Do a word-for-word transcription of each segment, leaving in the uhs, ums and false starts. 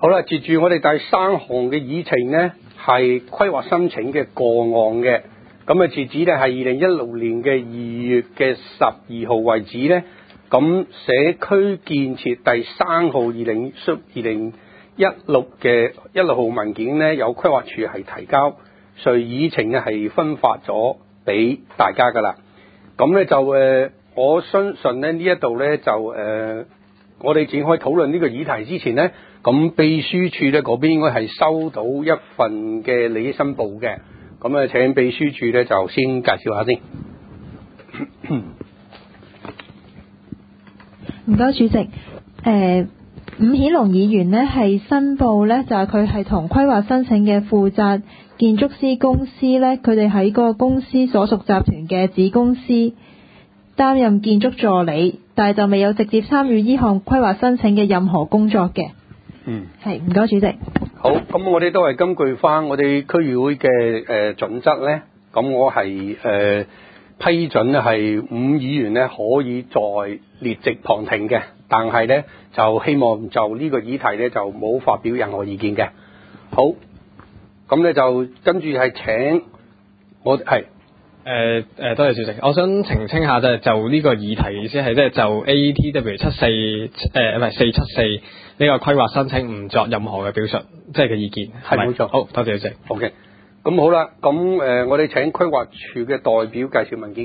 好啦，接住我哋第三項嘅議程呢，係規劃申請嘅個案嘅。咁啊，截止呢係二零一六年嘅二月嘅十二號為止呢。咁社區建設第三號二零二零一六嘅一六號文件呢，有規劃處係提交，所以議程呢係分發咗俾大家噶啦。咁呢就誒、呃，我相信呢呢一度呢就誒、呃，我哋展開討論呢個議題之前呢，咁秘書處呢嗰邊應該係收到一份嘅利益申報嘅。咁啊，請秘書處呢就先介紹下先。 唔該，主席。誒、呃，伍顯龍議員呢係申報呢，就係佢係同規劃申請嘅負責建築師公司呢，佢哋喺嗰個公司所屬集團嘅子公司擔任建築助理，但係就未有直接參與呢項規劃申請嘅任何工作嘅。 嗯， 係，唔該，主席。 好，咁我哋都係根據翻我哋區議會嘅誒、呃、準則呢。咁我係誒、呃、批准呢係伍議員呢可以再列席旁聽嘅，但係呢就希望就呢個議題呢就冇發表任何意見嘅。好，咁呢就跟住係請我係誒誒，多謝主席，我想澄清下，就係就呢個議題嘅意思係即係就 A T W 七四誒唔係四七四呢個規劃申請唔作任何嘅表述，即係嘅意見係咪？ 係冇錯。 好，多謝主席。 OK，咁好啦，咁誒、呃、我哋請規劃處嘅代表介紹文件。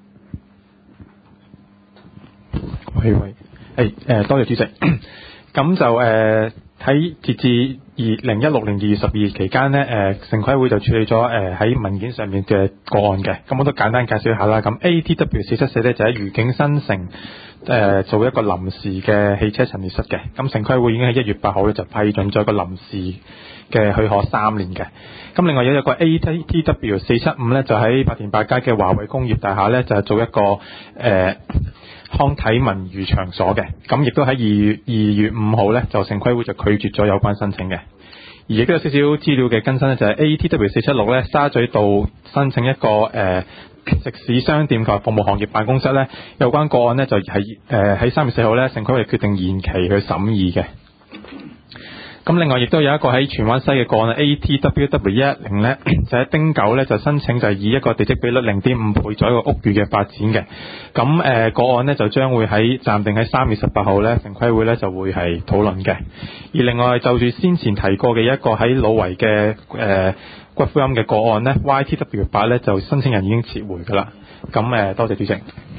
喂喂，誒誒，多謝主席。咁就誒喺截至二零一六年二月十二日期間呢，誒、呃、城規會就處理咗誒喺文件上面嘅個案嘅。咁我都簡單介紹一下啦。咁 A T W 四七四咧就喺愉景新城誒、呃、做一個臨時嘅汽車陳列室嘅。咁城規會已經喺一月八號咧就批准咗一個臨時嘅許可三年嘅。咁另外有一個 A T W 四七五咧就喺白田八街嘅華偉工業大廈咧就係做一個誒、呃康體文娛場所嘅，咁亦都喺二月二月五號咧，就城規會就拒絕咗有關申請嘅。而亦都有少少資料嘅更新咧，就係、是、A T W 四七六咧，沙咀道申請一個誒、呃、食肆商店及服務行業辦公室咧，有關個案咧就係誒喺三月四號咧，城規會決定延期去審議嘅。咁另外亦都有一個喺荃灣西嘅個案 A T W W 一一零咧，就喺汀九咧就申請就係以一個地積比率零點五倍做一個屋宇嘅發展嘅。咁誒、呃、個案咧就將會喺暫定喺三月十八號咧，城規會咧就會係討論嘅。而另外就住先前提過嘅一個喺老圍嘅誒骨灰龕嘅個案咧 Y T W 八咧就申請人已經撤回㗎啦。咁誒、呃、多謝主席。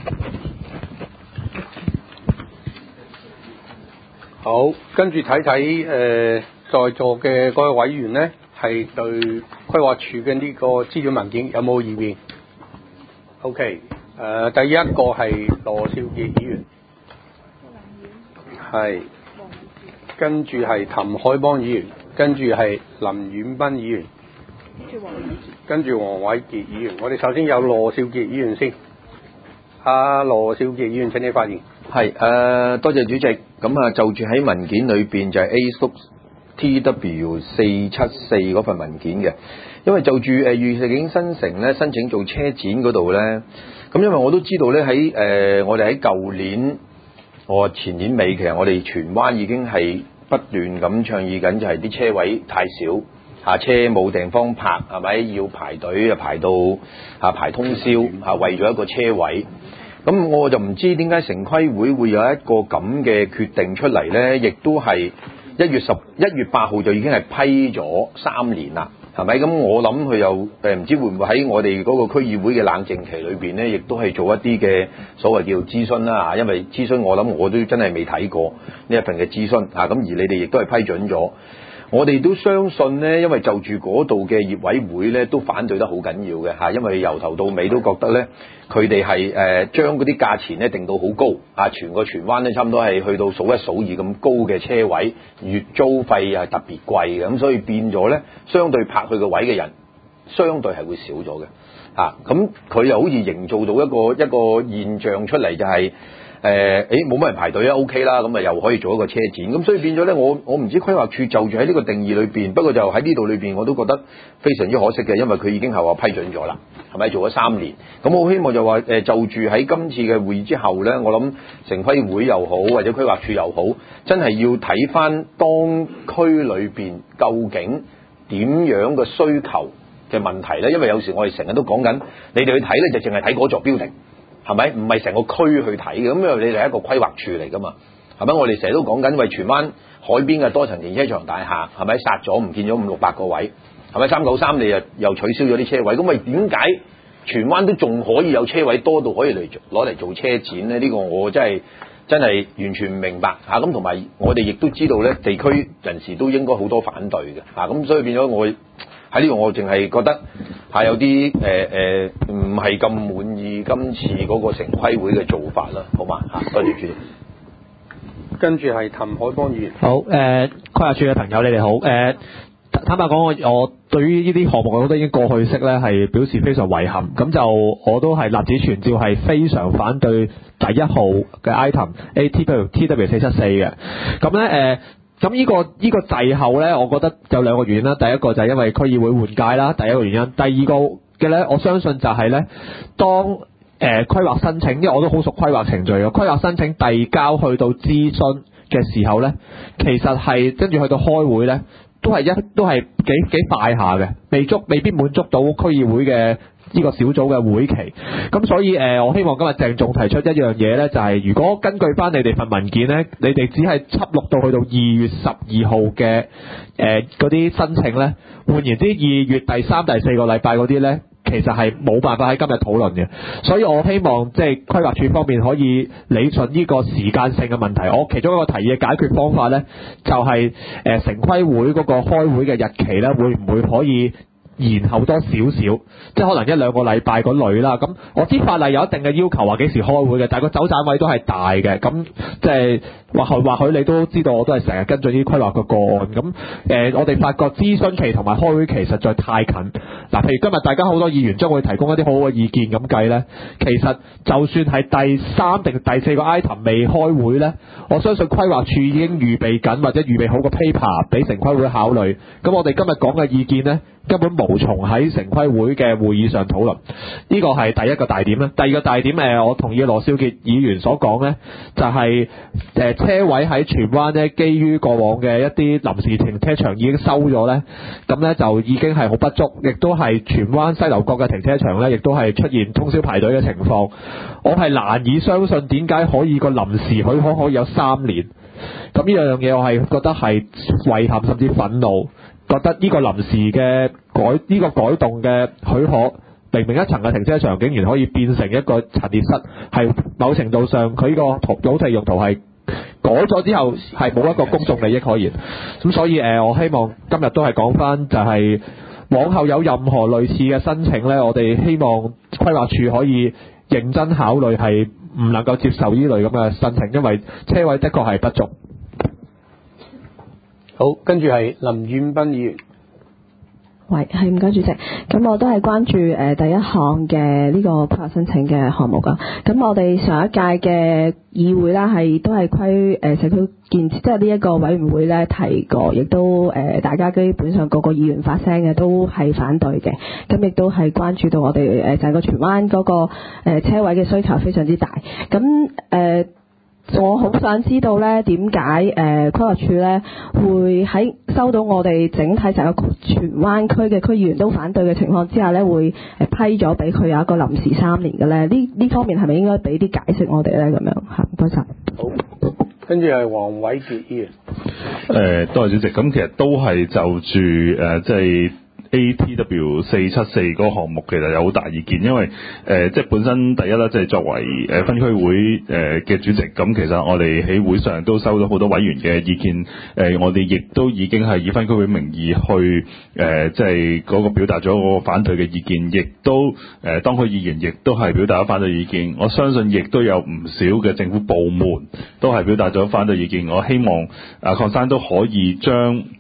好，跟住睇睇誒在座嘅各位委員呢，係對規劃處嘅呢個資料文件有冇意見 ？OK，誒、呃、第一個係羅少傑議員，係，跟住係譚海邦議員，跟住係林遠斌議員，跟住黃偉傑議員。我哋首先有羅少傑議員先，阿、啊、羅少傑議員請你發言。 係誒、呃，多謝主席。咁啊，就住喺文件裏邊就係 A T W 四七四嗰份文件嘅，因為就住誒愉景新城咧申請做車展嗰度咧，咁因為我都知道咧喺誒我哋喺舊年我前年尾，其實我哋荃灣已經係不斷咁倡議緊，就係啲車位太少，下車冇地方泊，係咪要排隊啊排到啊排通宵啊，為咗一個車位。咁我就唔知點解城規會會有一個咁嘅決定出嚟呢，亦都係一月十一月八號就已經係批咗三年啦，係咪？咁我諗佢又誒唔知會唔會喺我哋嗰個區議會嘅冷靜期裏邊呢，亦都係做一啲嘅所謂叫諮詢啦，因為諮詢我諗我都真係未睇過呢一份嘅諮詢啊，咁而你哋亦都係批准咗。我哋都相信呢，因為就住嗰度嘅業委會呢，都反對得好緊要嘅嚇，因為由頭到尾都覺得呢，佢哋係誒將嗰啲價錢呢定到好高啊，全個荃灣呢，差唔多係去到數一數二咁高嘅車位，月租費係特別貴嘅，咁所以變咗呢，相對泊去個位嘅人，相對係會少咗嘅嚇。咁佢又好似營造到一個一個現象出嚟，就係誒誒冇乜人排隊啊 OK 啦，咁啊又可以做一個車展，咁所以變咗咧，我我唔知規劃處就住喺呢個定義裏邊，不過就喺呢度裏邊我都覺得非常之可惜嘅，因為佢已經係話批准咗啦，係咪做咗三年？咁我希望就話誒就住喺今次嘅會議之後咧，我諗城規會又好或者規劃處又好，真係要睇翻當區裏邊究竟點樣嘅需求嘅問題咧，因為有時我哋成日都講緊，你哋去睇咧就淨係睇嗰座 building。係咪？唔係成個區去睇嘅，咁因為你哋係一個規劃處嚟㗎嘛，係咪？我哋成日都講緊，喂，荃灣海邊嘅多層停車場大廈，係咪殺咗唔見咗五六百個位？係咪？三九三你又又取消咗啲車位，咁咪點解荃灣都仲可以有車位多到可以嚟攞嚟做車展咧？呢、呢個我真係真係完全唔明白嚇。咁同埋我哋亦都知道咧，地區人士都應該好多反對嘅嚇，咁所以變咗我。喺呢度我淨係覺得係有啲誒誒唔係咁滿意今次嗰個城規會嘅做法啦，好嘛嚇？多謝主席。 跟住係譚海邦議員。 好誒，規劃處嘅朋友你哋好誒、呃，坦白講我我對於呢啲項目我都已經過去式咧係表示非常遺憾，咁就我都係立此存照係非常反對第一號嘅 item A T W 四七四嘅，咁咧誒。咁呢、這個呢、這個滯後呢，我覺得有兩個原因啦。第一個就係因為區議會換屆啦，第一個原因。第二個嘅呢，我相信就係呢，當誒、呃、規劃申請，因為我都好熟規劃程序嘅，規劃申請遞交去到諮詢嘅時候呢，其實係跟住去到開會呢，都係一都係幾幾快下嘅，未足未必滿足到區議會嘅呢個小組嘅會期。咁所以誒、呃，我希望今日鄭重提出一樣嘢呢，就係、是、如果根據翻你哋份文件呢，你哋只係輯錄到去到二月十二號嘅誒嗰啲申請呢，換言之，二月第三、第四個禮拜嗰啲呢，其實係冇辦法喺今日討論嘅。所以我希望即係規劃處方面可以理順呢個時間性嘅問題。我其中一個提議嘅解決方法呢，就係、是、誒、呃、城規會嗰個開會嘅日期呢，會唔會可以延後多少少，即係可能一兩個禮拜嗰類啦。咁我知法例有一定嘅要求話幾時開會嘅，但係個走盞位都係大嘅。咁即係或許或許你都知道，我都係成日跟進啲規劃嘅個案。咁誒、呃，我哋發覺諮詢期同埋開會期實在太近。嗱，譬如今日大家好多議員將會提供一啲好好嘅意見咁計呢，其實就算係第三定第四個 item 未開會呢，我相信規劃處已經預備緊或者預備好個 paper 俾城規會考慮。咁我哋今日講嘅意見呢，根本無從喺城規會嘅會議上討論，呢個係第一個大點啦。第二個大點誒，我同意羅少傑議員所講呢，就係誒車位喺荃灣呢，基於過往嘅一啲臨時停車場已經收咗呢，咁呢就已經係好不足，亦都係荃灣西樓角嘅停車場呢，亦都係出現通宵排隊嘅情況。我係難以相信點解可以個臨時許可可以有三年，咁呢樣嘢我係覺得係遺憾甚至憤怒。覺得呢個臨時嘅改呢、呢個改動嘅許可，明明一層嘅停車場竟然可以變成一個陳列室，係某程度上佢呢個土地用途係改咗之後係冇一個公眾利益可言。咁所以誒、呃，我希望今日都係講翻就係、是、往後有任何類似嘅申請呢，我哋希望規劃處可以認真考慮，係唔能夠接受呢類咁嘅申請，因為車位的確係不足。 好，跟住係林遠斌議員。 喂，係唔該主席，咁我都係關注誒、呃、第一項嘅呢個規劃申請嘅項目噶。咁我哋上一屆嘅議會啦，係都係規誒社區建設，即係呢一個委員會咧提過，亦都誒、呃、大家基本上個個議員發聲嘅都係反對嘅。咁亦都係關注到我哋誒成個荃灣嗰個誒、呃、車位嘅需求非常之大。咁誒。呃我好想知道咧，點解誒規劃處咧會喺收到我哋整體成個荃灣區嘅區議員都反對嘅情況之下咧，會誒批咗俾佢有一個臨時三年嘅咧？呢呢方面係咪應該俾啲解釋我哋咧？咁樣嚇，唔該晒。 好，跟住係黃偉傑議員。 誒，多謝主席。咁其實都係就住誒，即係。A T W 四七四嗰個項目其實有好大意見，因為誒、呃、即係本身第一啦，即係作為誒分區會誒嘅主席，咁其實我哋喺會上都收到好多委員嘅意見，誒、呃、我哋亦都已經係以分區會名義去誒、呃、即係嗰個表達咗嗰個反對嘅意見，亦都誒、呃、當區議員亦都係表達咗反對意見。我相信亦都有唔少嘅政府部門都係表達咗反對意見。我希望啊鄺生都可以將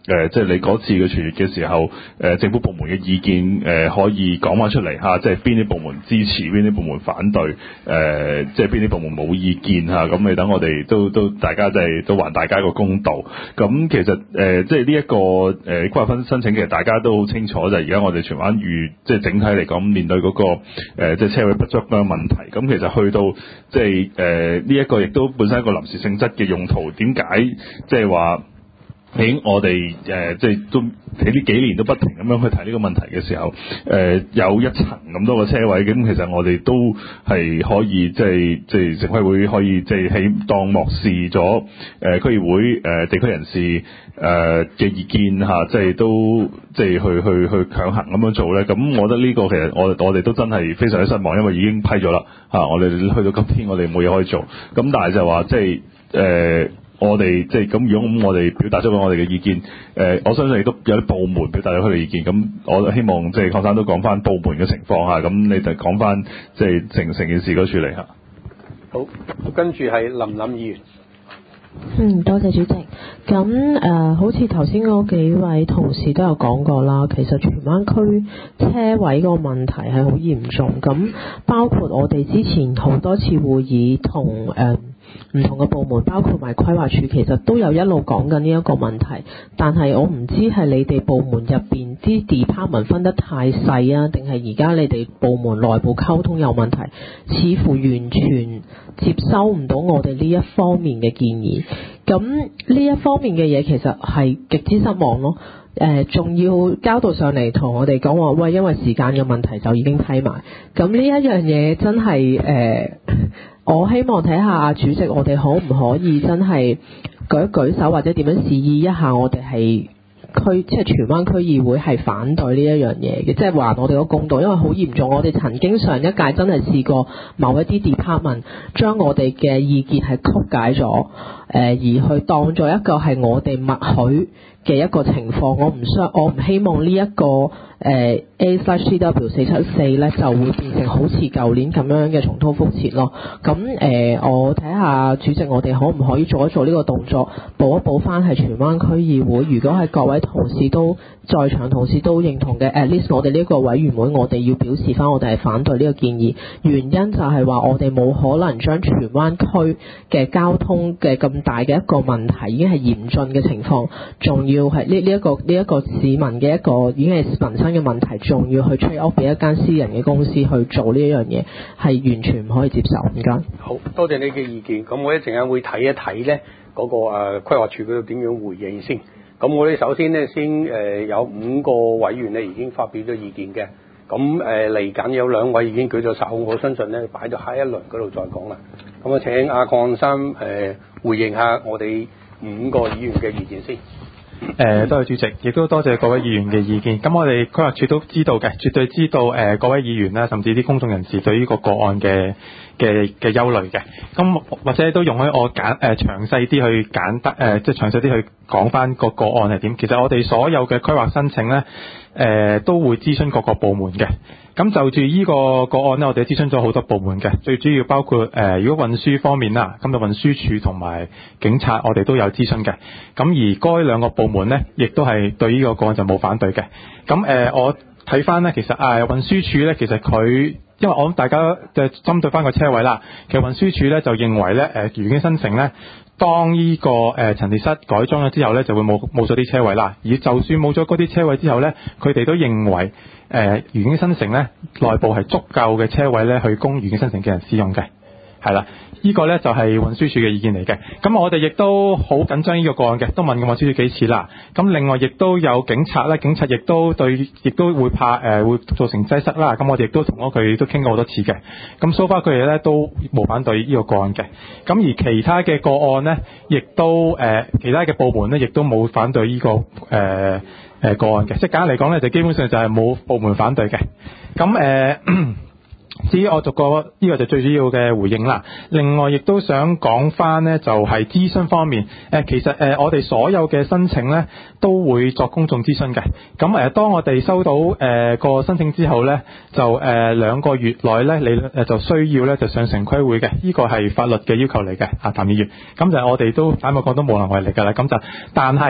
誒即係你嗰次嘅傳閱嘅時候，誒、呃、政府部門嘅意見誒、呃、可以講翻出嚟嚇、啊，即係邊啲部門支持，邊啲部門反對，誒、呃、即係邊啲部門冇意見嚇，咁、啊、你等我哋都都大家即係都還大家一個公道。咁其實誒、呃、即係呢一個誒規劃分申請，其實大家都好清楚，就係而家我哋荃灣預即係整體嚟講面對嗰、那個、呃、即係車位不足嘅問題。咁其實去到即係誒呢一個亦都本身一個臨時性質嘅用途，點解即係話喺我哋誒、呃、即係都喺呢幾年都不停咁樣去提呢個問題嘅時候，誒、呃、有一層咁多個車位，咁其實我哋都係可以即係即係城規會可以即係喺當漠視咗誒、呃、區議會誒、呃、地區人士誒嘅、呃、意見嚇、啊，即係都即係去去去強行咁樣做咧。咁我覺得呢個其實我我哋都真係非常之失望，因為已經批咗啦嚇，我哋去到今天我哋冇嘢可以做。咁但係就話即係誒。呃我哋即係咁，如果咁我哋表達咗我哋嘅意見，誒、呃，我相信亦都有啲部門表達咗佢哋意見。咁我希望即係鄺生都講翻部門嘅情況嚇，咁你就講翻即係成成件事嗰處理嚇。 好，跟住係林琳議員。 嗯，多謝主席。咁誒、呃，好似頭先嗰幾位同事都有講過啦，其實荃灣區車位個問題係好嚴重。咁包括我哋之前好多次會議同誒唔同嘅部門，包括埋規劃處，其實都有一路講緊呢一個問題。但係我唔知係你哋部門入邊啲 department 分得太細啊，定係而家你哋部門內部溝通有問題，似乎完全接收唔到我哋呢一方面嘅建議。咁呢一方面嘅嘢其實係極之失望咯。誒、呃，仲要交到上嚟同我哋講話，喂，因為時間嘅問題就已經批埋。咁呢一樣嘢真係誒、呃，我希望睇下主席，我哋可唔可以真係舉一舉手，或者點樣示意一下，我哋係區即係荃灣區議會係反對呢一樣嘢嘅，即係還我哋個公道，因為好嚴重。我哋曾經上一屆真係試過某一啲 department 將我哋嘅意見係曲解咗，誒、呃、而去當作一個係我哋默許嘅一個情況。我唔想，我唔希望呢、這、一個誒、呃、A slash T W 四七四咧就會變成好似舊年咁樣嘅重蹈覆轍咯。咁誒、呃，我睇下主席，我哋可唔可以做一做呢個動作，補一補翻係荃灣區議會。如果係各位同事都在場，同事都認同嘅 at least 我哋呢個委員會，我哋要表示翻我哋係反對呢個建議。原因就係話我哋冇可能將荃灣區嘅交通嘅咁大嘅一個問題，已經係嚴峻嘅情況，仲要係呢呢一個呢一、這個市民嘅一個已經係民生嘅問題，仲要去 trade off 俾一間私人嘅公司去做呢一樣嘢，係完全唔可以接受。唔該。 好多謝你嘅意見。咁我一陣間會睇一睇咧嗰個誒規劃處嗰度點樣回應先。咁我哋首先咧先誒、呃、有五個委員咧已經發表咗意見嘅。咁誒嚟緊有兩位已經舉咗手，我相信咧擺到下一輪嗰度再講啦。咁我請阿鄺生誒回應下我哋五個議員嘅意見先。 誒、呃，多謝主席，亦都多謝各位議員嘅意見。咁我哋規劃處都知道嘅，絕對知道誒、呃、各位議員啦，甚至啲公眾人士對呢個個案嘅嘅嘅憂慮嘅。咁或者都容許我簡誒詳細啲去簡得誒，即係詳細啲去講翻個個案係點。其實我哋所有嘅規劃申請咧，誒、呃、都會諮詢各個部門嘅。咁就住呢個個案咧，我哋諮詢咗好多部門嘅，最主要包括誒、呃，如果運輸方面啦，咁就運輸署同埋警察，我哋都有諮詢嘅。咁而該兩個部門咧，亦都係對呢個個案就冇反對嘅。咁誒、呃，我睇翻咧，其實誒、呃、運輸署咧，其實佢因為我諗大家就針對翻個車位啦，其實運輸署咧就認為咧，誒愉景新城咧，當呢、這個誒、呃、陳列室改裝咗之後咧，就會冇冇咗啲車位啦。而就算冇咗嗰啲車位之後咧，佢哋都認為誒愉景新城咧內部係足夠嘅車位咧，去供愉景新城嘅人使用嘅，係啦。呢、這個咧就係運輸署嘅意見嚟嘅。咁我哋亦都好緊張呢個個案嘅，都問過運輸署幾次啦。咁另外亦都有警察咧，警察亦都對，亦都會怕誒、呃、會造成擠塞啦。咁我哋亦都同咗佢都傾過好多次嘅。咁 so far 佢哋咧都冇反對呢個個案嘅。咁而其他嘅個案咧，亦都誒、呃、其他嘅部門咧，亦都冇反對呢、這個誒誒、呃呃、個案嘅。即係簡單嚟講咧，就基本上就係冇部門反對嘅。咁誒。呃至於我逐個呢個就最主要嘅回應啦。另外亦都想講翻呢，就係諮詢方面。誒其實誒我哋所有嘅申請呢，都會作公眾諮詢嘅。咁誒當我哋收到誒個申請之後呢，就誒兩個月內呢，你誒就需要呢，就上城規會嘅。呢個係法律嘅要求嚟嘅。啊，譚議員，咁就我哋都坦白講都無能為力㗎啦。咁就但係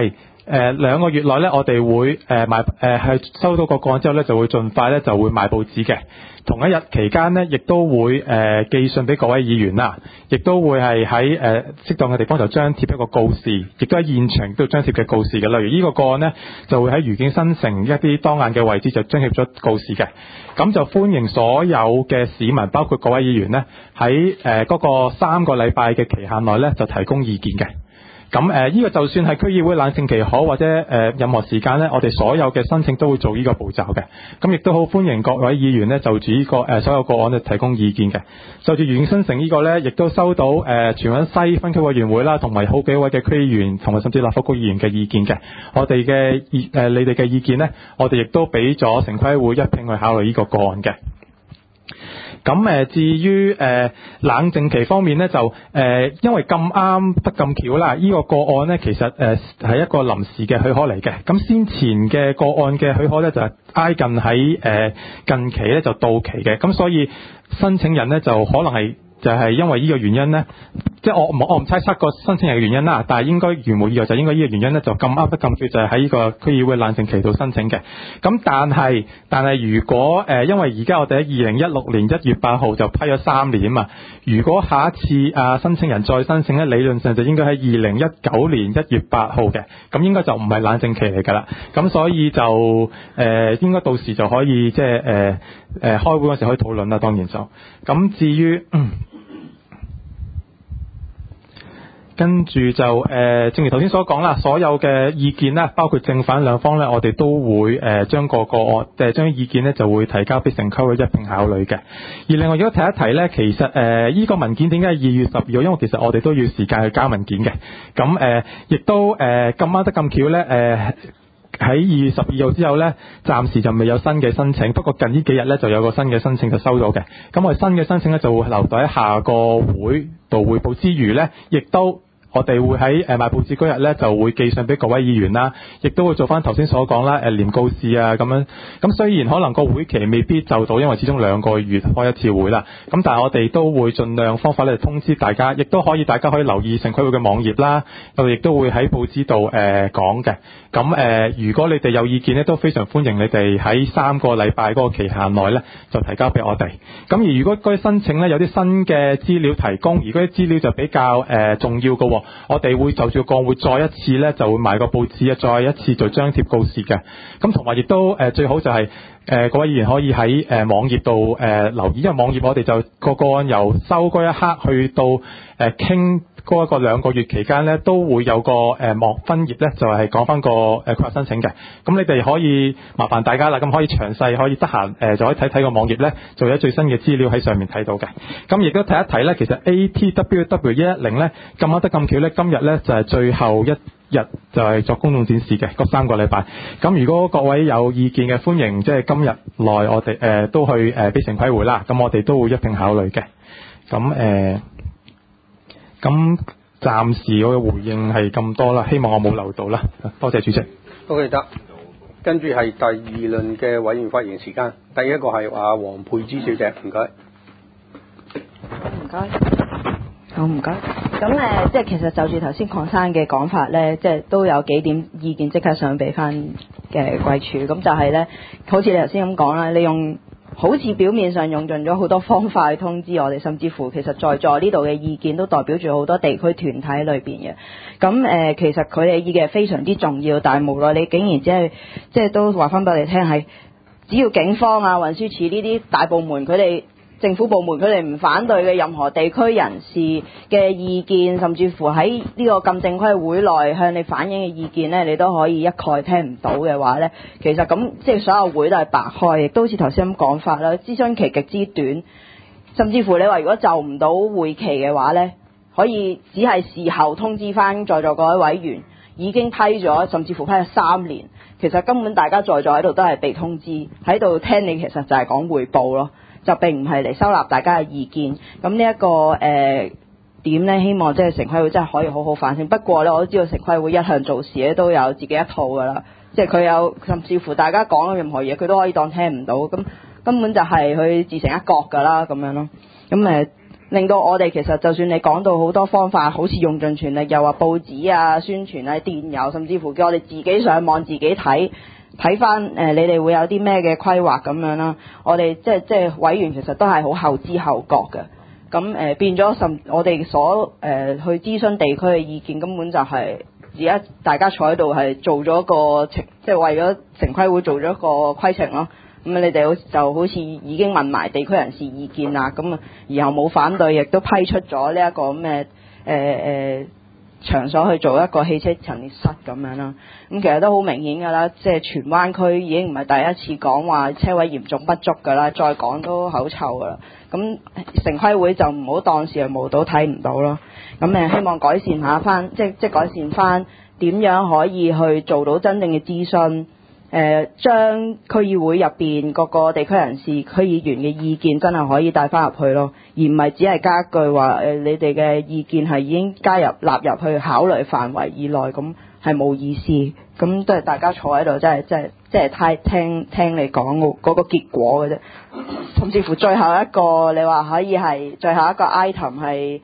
誒兩個月內咧，我哋會誒賣誒係收到個個案之後咧，就會盡快咧就會賣報紙嘅。同一日期間呢，亦都會誒、呃、寄信俾各位議員啦，亦都會係喺誒適當嘅地方就張貼一個告示，亦都喺現場都張貼嘅告示嘅。例如呢個個案呢，就會喺愉景新城一啲當眼嘅位置就張貼咗告示嘅。咁就歡迎所有嘅市民，包括各位議員呢，喺誒嗰個三個禮拜嘅期限內呢，就提供意見嘅。咁誒呢個就算係區議會冷靜期好，或者誒、呃、任何時間咧，我哋所有嘅申請都會做呢個步驟嘅。咁亦都好歡迎各位議員咧就住呢、這個誒、呃、所有個案咧提供意見嘅。就住愉景新城呢個咧，亦都收到誒、呃、荃灣西分區委員會啦，同埋好幾位嘅區議員同埋甚至立法局議員嘅意見嘅。我哋嘅意誒你哋嘅意見咧，我哋亦都俾咗城規會一併去考慮呢個個案嘅。咁誒，至於誒、呃、冷靜期方面咧，就誒、呃、因為咁啱得咁巧啦，呢、這個個案咧其實誒係、呃、一個臨時嘅許可嚟嘅。咁先前嘅個案嘅許可咧就係挨近喺誒、呃、近期咧就到期嘅，咁所以申請人咧就可能係就係因為呢個原因咧，即係我唔我唔猜測個申請人嘅原因啦，但係應該如無意外就應該呢個原因咧就咁啱得咁巧，就係喺呢個區議會冷靜期度申請嘅。咁但係但係如果誒、呃、因為而家我哋喺二零一六年一月八號就批咗三年啊嘛，如果下一次啊申請人再申請咧，理論上就應該喺二零一九年一月八號嘅，咁應該就唔係冷靜期嚟㗎啦。咁所以就誒、呃、應該到時就可以即係誒誒開會嗰時可以討論啦，當然就咁至於嗯。跟住就誒、呃，正如頭先所講啦，所有嘅意見啦，包括正反兩方咧，我哋都會誒、呃、將個個案誒將意見咧就會提交俾城規會一並考慮嘅。而另外如果提一提咧，其實誒依、呃這個文件點解係二月十二號？因為其實我哋都要時間去交文件嘅。咁誒亦都誒咁啱得咁巧咧誒。喺二月十二號之後呢，暫時就未有新嘅申請。不過近呢幾日呢，就有個新嘅申請就收咗嘅。咁我哋新嘅申請呢，就會留待喺下個會度匯報之餘呢，亦都我哋會喺誒賣報紙嗰日呢，就會寄信俾各位議員啦，亦都會做翻頭先所講啦，誒廉告示啊咁樣。咁雖然可能個會期未必就到，因為始終兩個月開一次會啦。咁但係我哋都會盡量方法咧通知大家，亦都可以大家可以留意城規會嘅網頁啦。我哋亦都會喺報紙度誒講嘅。咁誒、呃，如果你哋有意見咧，都非常歡迎你哋喺三個禮拜嗰個期限內咧，就提交俾我哋。咁而如果嗰啲申請咧有啲新嘅資料提供，而嗰啲資料就比較誒、呃、重要嘅，我哋會就住個會再一次咧就會賣個報紙啊，再一次做張貼告示嘅。咁同埋亦都誒、呃、最好就係、是、誒、呃、各位議員可以喺誒、呃、網頁度誒、呃、留意，因為網頁我哋就個個案由收嗰一刻去到誒傾。呃嗰一個兩個月期間咧，都會有個誒網分頁咧，就係講翻個誒規劃申請嘅。咁你哋可以麻煩大家啦，咁可以詳細可以得閒誒，就可以睇睇個網頁咧，就有最新嘅資料喺上面睇到嘅。咁亦都睇一睇咧，其實 A T W W 一一零咧咁啱得咁巧咧，今日咧就係最後一日就係作公眾展示嘅嗰三個禮拜。咁如果各位有意見嘅，歡迎即係今日內我哋誒、呃、都去誒俾城規會啦。咁我哋都會一併考慮嘅。咁誒。呃咁暫時我嘅回應係咁多啦，希望我冇漏到啦。多謝主席。 都記得。跟住係第二輪嘅委員發言時間，第一個係阿黃佩芝小姐，唔該。 唔該。好，唔該。咁誒、呃，即係其實就住頭先鄺生嘅講法咧，即係都有幾點意見即刻想俾翻嘅貴處。咁就係咧，好似你頭先咁講啦，你用。好似表面上用盡咗好多方法去通知我哋，甚至乎其實在座呢度嘅意見都代表住好多地區團體裏邊嘅。咁誒、呃，其實佢哋嘅意見係非常之重要，但係無奈你竟然只係即係都話翻俾我哋聽係，只要警方啊、運輸署呢啲大部門佢哋。政府部門佢哋唔反對嘅任何地區人士嘅意見，甚至乎喺呢個禁政規會內向你反映嘅意見呢，你都可以一概聽唔到嘅話呢，其實咁即係所有會都係白開，亦都好似頭先咁講法啦。諮詢期極之短，甚至乎你話如果就唔到會期嘅話呢，可以只係事後通知翻在座各位委員已經批咗，甚至乎批咗三年，其實根本大家在座喺度都係被通知喺度聽你，其實就係講彙報咯。就並唔係嚟收納大家嘅意見，咁呢一個誒、呃、點呢，希望即係城規會真係可以好好反省。不過呢，我都知道城規會一向做事咧都有自己一套㗎啦，即係佢有甚至乎大家講嘅任何嘢，佢都可以當聽唔到，咁根本就係佢自成一國㗎啦咁樣咯。咁誒令到我哋其實就算你講到好多方法，好似用盡全力，又話報紙啊、宣傳啊、電郵，甚至乎叫我哋自己上網自己睇睇翻誒，你哋會有啲咩嘅規劃咁樣啦。我哋即係即係委員其實都係好後知後覺嘅。咁誒、呃、變咗甚，我哋所誒、呃、去諮詢地區嘅意見根本就係而家大家坐喺度係做咗個程，即係為咗城規會做咗個規程咯。咁你哋好就好似已經問埋地區人士意見啦，咁啊然後冇反對，亦都批出咗呢一個咁嘅誒誒場所去做一個汽車陳列室咁樣啦。咁其實都好明顯㗎啦，即係荃灣區已經唔係第一次講話車位嚴重不足㗎啦，再講都口臭㗎啦。咁城規會就唔好當視若無睹睇唔到咯。咁誒希望改善下翻，即即改善翻點樣可以去做到真正嘅諮詢。誒、呃、將區議會入邊各個地區人士、區議員嘅意見真係可以帶翻入去咯，而唔係只係加一句話誒、呃，你哋嘅意見係已經加入納入去考慮範圍以內，咁係冇意思。咁都係大家坐喺度，真係真係即係太聽聽你講嗰個結果嘅啫。甚至乎最後一個你話可以係最後一個 item 係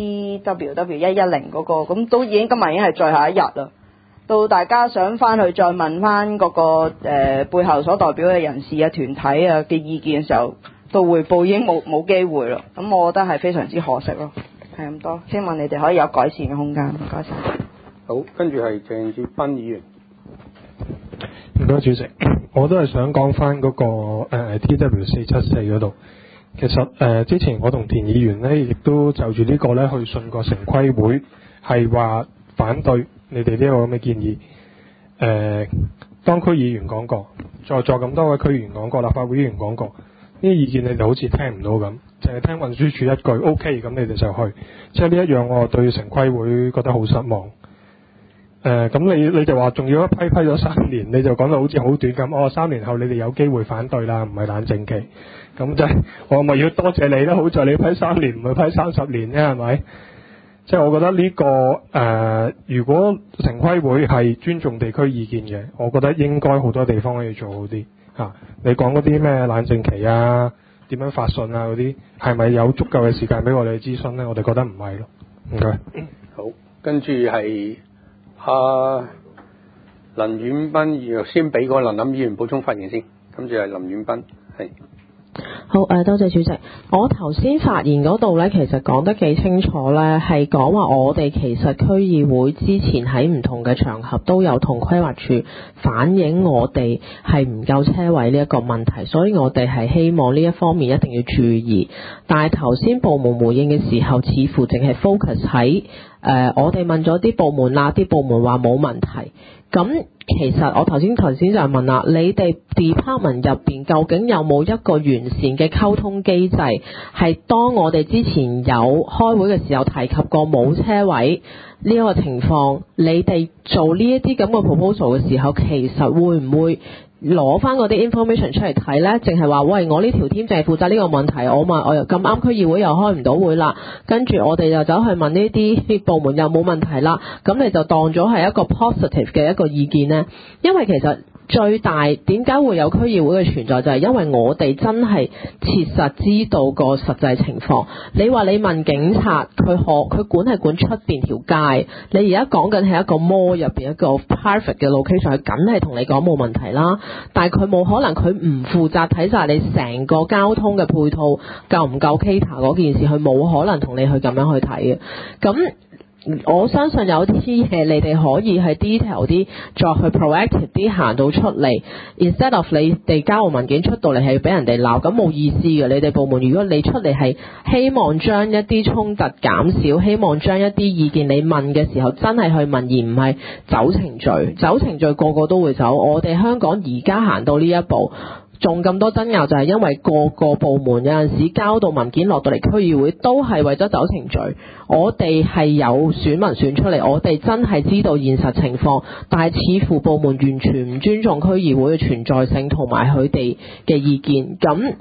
T W W 一一零嗰個，咁都已經今日已經係最後一日啦。到大家想翻去再問翻嗰、那個誒、呃、背後所代表嘅人士啊、團體啊嘅意見嘅時候，到匯報已經冇冇機會啦。咁我覺得係非常之可惜咯。係咁多，希望你哋可以有改善嘅空間。唔該晒。 好，跟住係鄭志斌議員。 唔該主席，我都係想講翻嗰個、呃、T W 四七四嗰度。其實誒、呃、之前我同田議員呢，亦都就住呢個呢去信過城規會，係話反對你哋呢個咁嘅建議。誒、呃，當區議員講過，在座咁多位區議員講過，立法會議員講過，呢啲意見你哋好似聽唔到咁，淨係聽運輸署一句 OK， 咁你哋就去，即係呢一樣我對城規會覺得好失望。誒、呃，咁你你就話仲要一批批咗三年，你就講到好似好短咁，哦，三年後你哋有機會反對啦，唔係冷靜期，咁即係我咪要多謝你啦，好在你批三年唔係批三十年啫，係咪？即係我覺得呢、這個誒、呃，如果城規會係尊重地區意見嘅，我覺得應該好多地方可以做好啲嚇、啊。你講嗰啲咩冷靜期啊，點樣發信啊嗰啲，係咪有足夠嘅時間俾我哋諮詢呢？我哋覺得唔係咯。唔該。 好，跟住係阿林遠斌，先俾個林林議員補充發言先。跟住係林遠斌，係。 好誒，多謝主席。我頭先發言嗰度呢，其實講得幾清楚呢，係講話我哋其實區議會之前喺唔同嘅場合都有同規劃處反映我哋係唔夠車位呢一個問題，所以我哋係希望呢一方面一定要注意。但係頭先部門回應嘅時候，似乎淨係 focus 喺誒、呃，我哋問咗啲部門啦，啲部門話冇問題。咁其實我頭先頭先就係問啦，你哋 department 入邊究竟有冇一個完善嘅溝通機制，係當我哋之前有開會嘅時候提及過冇車位呢一個情況，你哋做呢一啲咁嘅 proposal 嘅時候，其實會唔會攞翻嗰啲 information 出嚟睇呢？淨係話喂，我呢條 team 淨係負責呢個問題，我嘛我又咁啱區議會又開唔到會啦，跟住我哋又走去問呢啲部門又冇問題啦，咁你就當咗係一個 positive 嘅一個意見呢？因為其實最大點解會有區議會嘅存在，就係因為我哋真係切實知道個實際情況。你話你問警察，佢可佢管係管出邊條街，你而家講緊係一個 mall 入邊一個 private 嘅 location，佢梗係同你講冇問題啦。但係佢冇可能，佢唔負責睇晒你成個交通嘅配套夠唔夠 cater 嗰件事，佢冇可能同你去咁樣去睇嘅。咁我相信有啲嘢你哋可以係 detail 啲，再去 proactive 啲行到出嚟 ，instead of 你哋交個文件出到嚟係俾人哋鬧，咁冇意思嘅。你哋部門如果你出嚟係希望將一啲衝突減少，希望將一啲意見你問嘅時候真係去問，而唔係走程序。走程序個個都會走，我哋香港而家行到呢一步。仲咁多爭拗，就係因為個個部門有陣時交到文件落到嚟區議會都係為咗走程序。我哋係有選民選出嚟，我哋真係知道現實情況，但係似乎部門完全唔尊重區議會嘅存在性同埋佢哋嘅意見。咁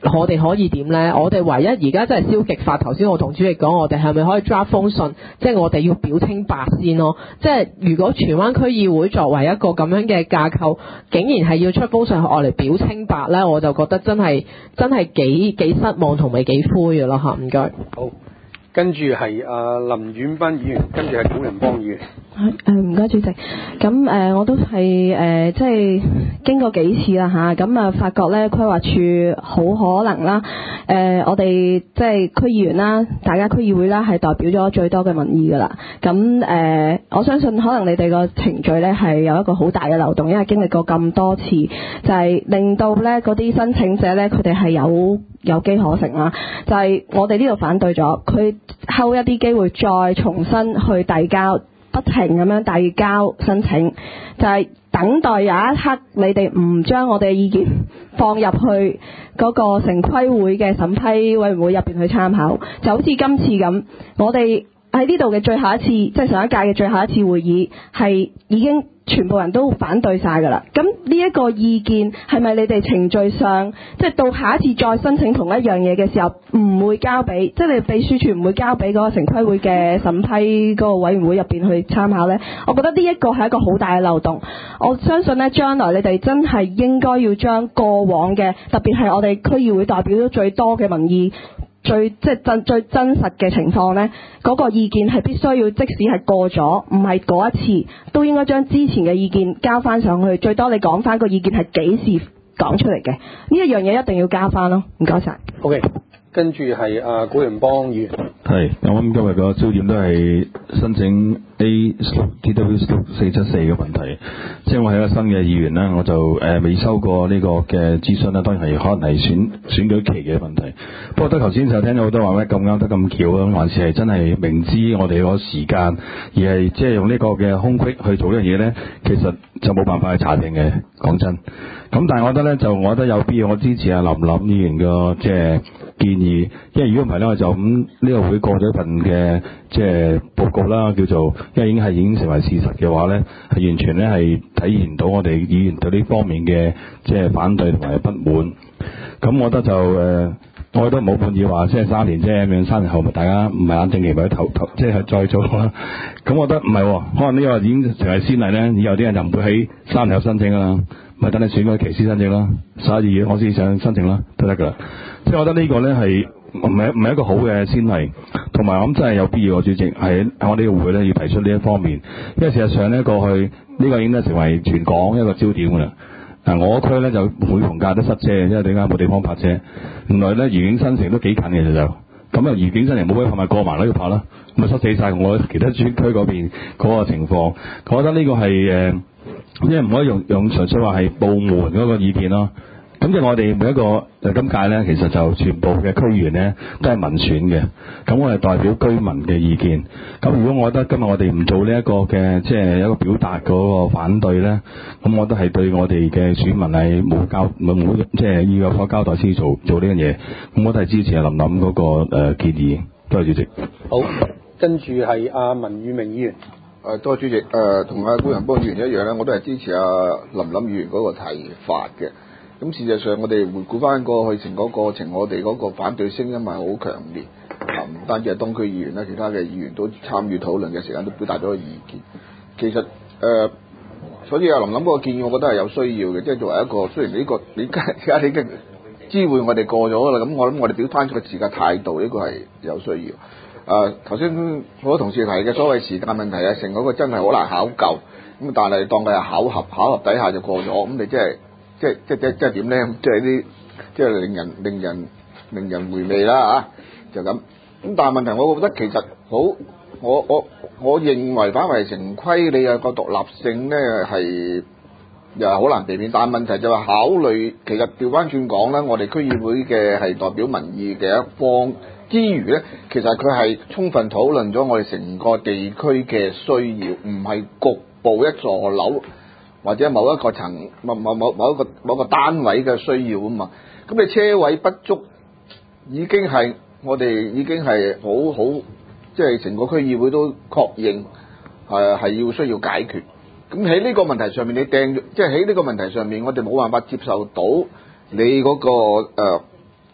我哋可以點呢？我哋唯一而家真係消極化。頭先我同主席講，我哋係咪可以 draft 封信，即係我哋要表清白先咯。即係如果荃灣區議會作為一個咁樣嘅架構，竟然係要出封信我嚟表清白呢，我就覺得真係真係幾幾失望同埋幾灰嘅咯嚇。唔該。 好，跟住係阿林婉斌議員，跟住係古仁邦議員。 誒唔該主席，咁誒、呃、我都係誒、呃、即係經過幾次啦嚇，咁啊發覺咧規劃處好可能啦，誒、呃、我哋即係區議員啦，大家區議會啦係代表咗最多嘅民意噶啦，咁誒、呃、我相信可能你哋個程序咧係有一個好大嘅漏洞，因為經歷過咁多次，就係、是、令到咧嗰啲申請者咧佢哋係有有機可乘啦，就係、是、我哋呢度反對咗，佢睺一啲機會再重新去遞交。不停咁樣遞交申請，就係、是、等待有一刻你哋唔將我哋嘅意見放入去嗰個城規會嘅審批委員會入邊去參考，就好似今次咁，我哋喺呢度嘅最後一次，即係上一屆嘅最後一次會議，係已經全部人都反對晒㗎啦。咁呢一個意見係咪你哋程序上，即係到下一次再申請同一樣嘢嘅時候，唔會交俾，即係你秘書處唔會交俾嗰個城規會嘅審批嗰個委員會入邊去參考呢？我覺得呢一個係一個好大嘅漏洞。我相信呢，將來你哋真係應該要將過往嘅，特別係我哋區議會代表咗最多嘅民意。最即係真最真實嘅情況呢，嗰、那個意見係必須要即使係過咗，唔係嗰一次，都應該將之前嘅意見交翻上去。最多你講翻個意見係幾時講出嚟嘅，呢一樣嘢一定要交翻咯。唔該晒。 OK，跟住係阿古仁邦議員。 係，咁今日個焦點都係申請 A T W 四七四嘅問題。即係我係一個新嘅議員啦，我就誒未、呃、收過呢個嘅諮詢啦。當然係可能係選選舉期嘅問題。不過得頭先就聽到好多話咩咁啱得咁巧啊，還是係真係明知我哋個時間，而係即係用呢個嘅空隙去做呢樣嘢咧，其實就冇辦法去查證嘅。講真，咁但係我覺得咧，就我覺得有必要，我支持阿林林議員嘅即係建議，因為如果唔係咧，我就咁呢、這個會過咗一份嘅即係報告啦，叫做因為已經係已經成為事實嘅話咧，係完全咧係體現到我哋議員對呢方面嘅即係反對同埋不滿。咁我覺得就誒、呃，我覺得冇滿意話即係三年啫咁樣，三年後咪大家唔係眼正期咪投投即係再做啦。咁我覺得唔係，可能呢個已經成為先例咧，以後啲人就唔會喺三年後申請噶啦，咪等你選舉期先申請啦，十一二月我先想申請啦，都得噶啦。即係我覺得呢個咧係唔係唔係一個好嘅先例，同埋我諗真係有必要，主席係我呢個會咧要提出呢一方面，因為事實上咧過去呢、呢個已經咧成為全港一個焦點噶啦。嗱，我區咧就每逢假都塞車，因為點解冇地方泊車？原來咧愉景新城都幾近嘅就就，咁啊愉景新城冇位泊咪過埋呢度泊啦，咁啊塞死晒我其他專區嗰邊嗰個情況。我覺得呢個係誒，因為唔可以用用純粹話係部門嗰個意見咯。咁即係我哋每一個誒今屆咧，其實就全部嘅區議員咧都係民選嘅，咁我係代表居民嘅意見。咁如果我覺得今日我哋唔做呢一個嘅即係一個表達嗰個反對咧，咁我覺得係對我哋嘅選民係冇交冇即係要有所交代先做做呢樣嘢。咁我都係支持阿林林嗰個誒建議。多謝主席。 好，跟住係阿文裕明議員。 誒，多謝主席。誒，同阿古仁邦議員一樣咧，我都係支持阿林林議員嗰個提法嘅。咁事實上，我哋回顧翻過去成個過程，我哋嗰個反對聲音係好強烈，啊，唔單止係東區議員啦，其他嘅議員都參與討論嘅時間都表達咗個意見。其實誒、呃，所以阿林林嗰個建議，我覺得係有需要嘅，即係作為一個雖然呢、這個你而家你嘅知會我哋過咗啦，咁我諗我哋表翻出個時間態度，呢、這個係有需要。誒、呃，頭先好多同事提嘅所謂時間問題啊，成嗰個真係好難考究，咁但係當佢係巧合，巧合底下就過咗，咁你即係。即係即係即係即係點咧？即係啲即係令人令人令人回味啦嚇，就咁。咁但係問題，我覺得其實好，我我我認為反為城規你有個獨立性咧係又係好難避免。但係問題就係考慮，其實調翻轉講咧，我哋區議會嘅係代表民意嘅一方之餘咧，其實佢係充分討論咗我哋成個地區嘅需要，唔係局部一座樓。或者某一個層、某某某某一個某一個單位嘅需要啊嘛，咁你車位不足已經係我哋已經係好好，即係成個區議會都確認係係要需要解決。咁喺呢個問題上面，你掟，即係喺呢個問題上面，我哋冇辦法接受到你嗰個誒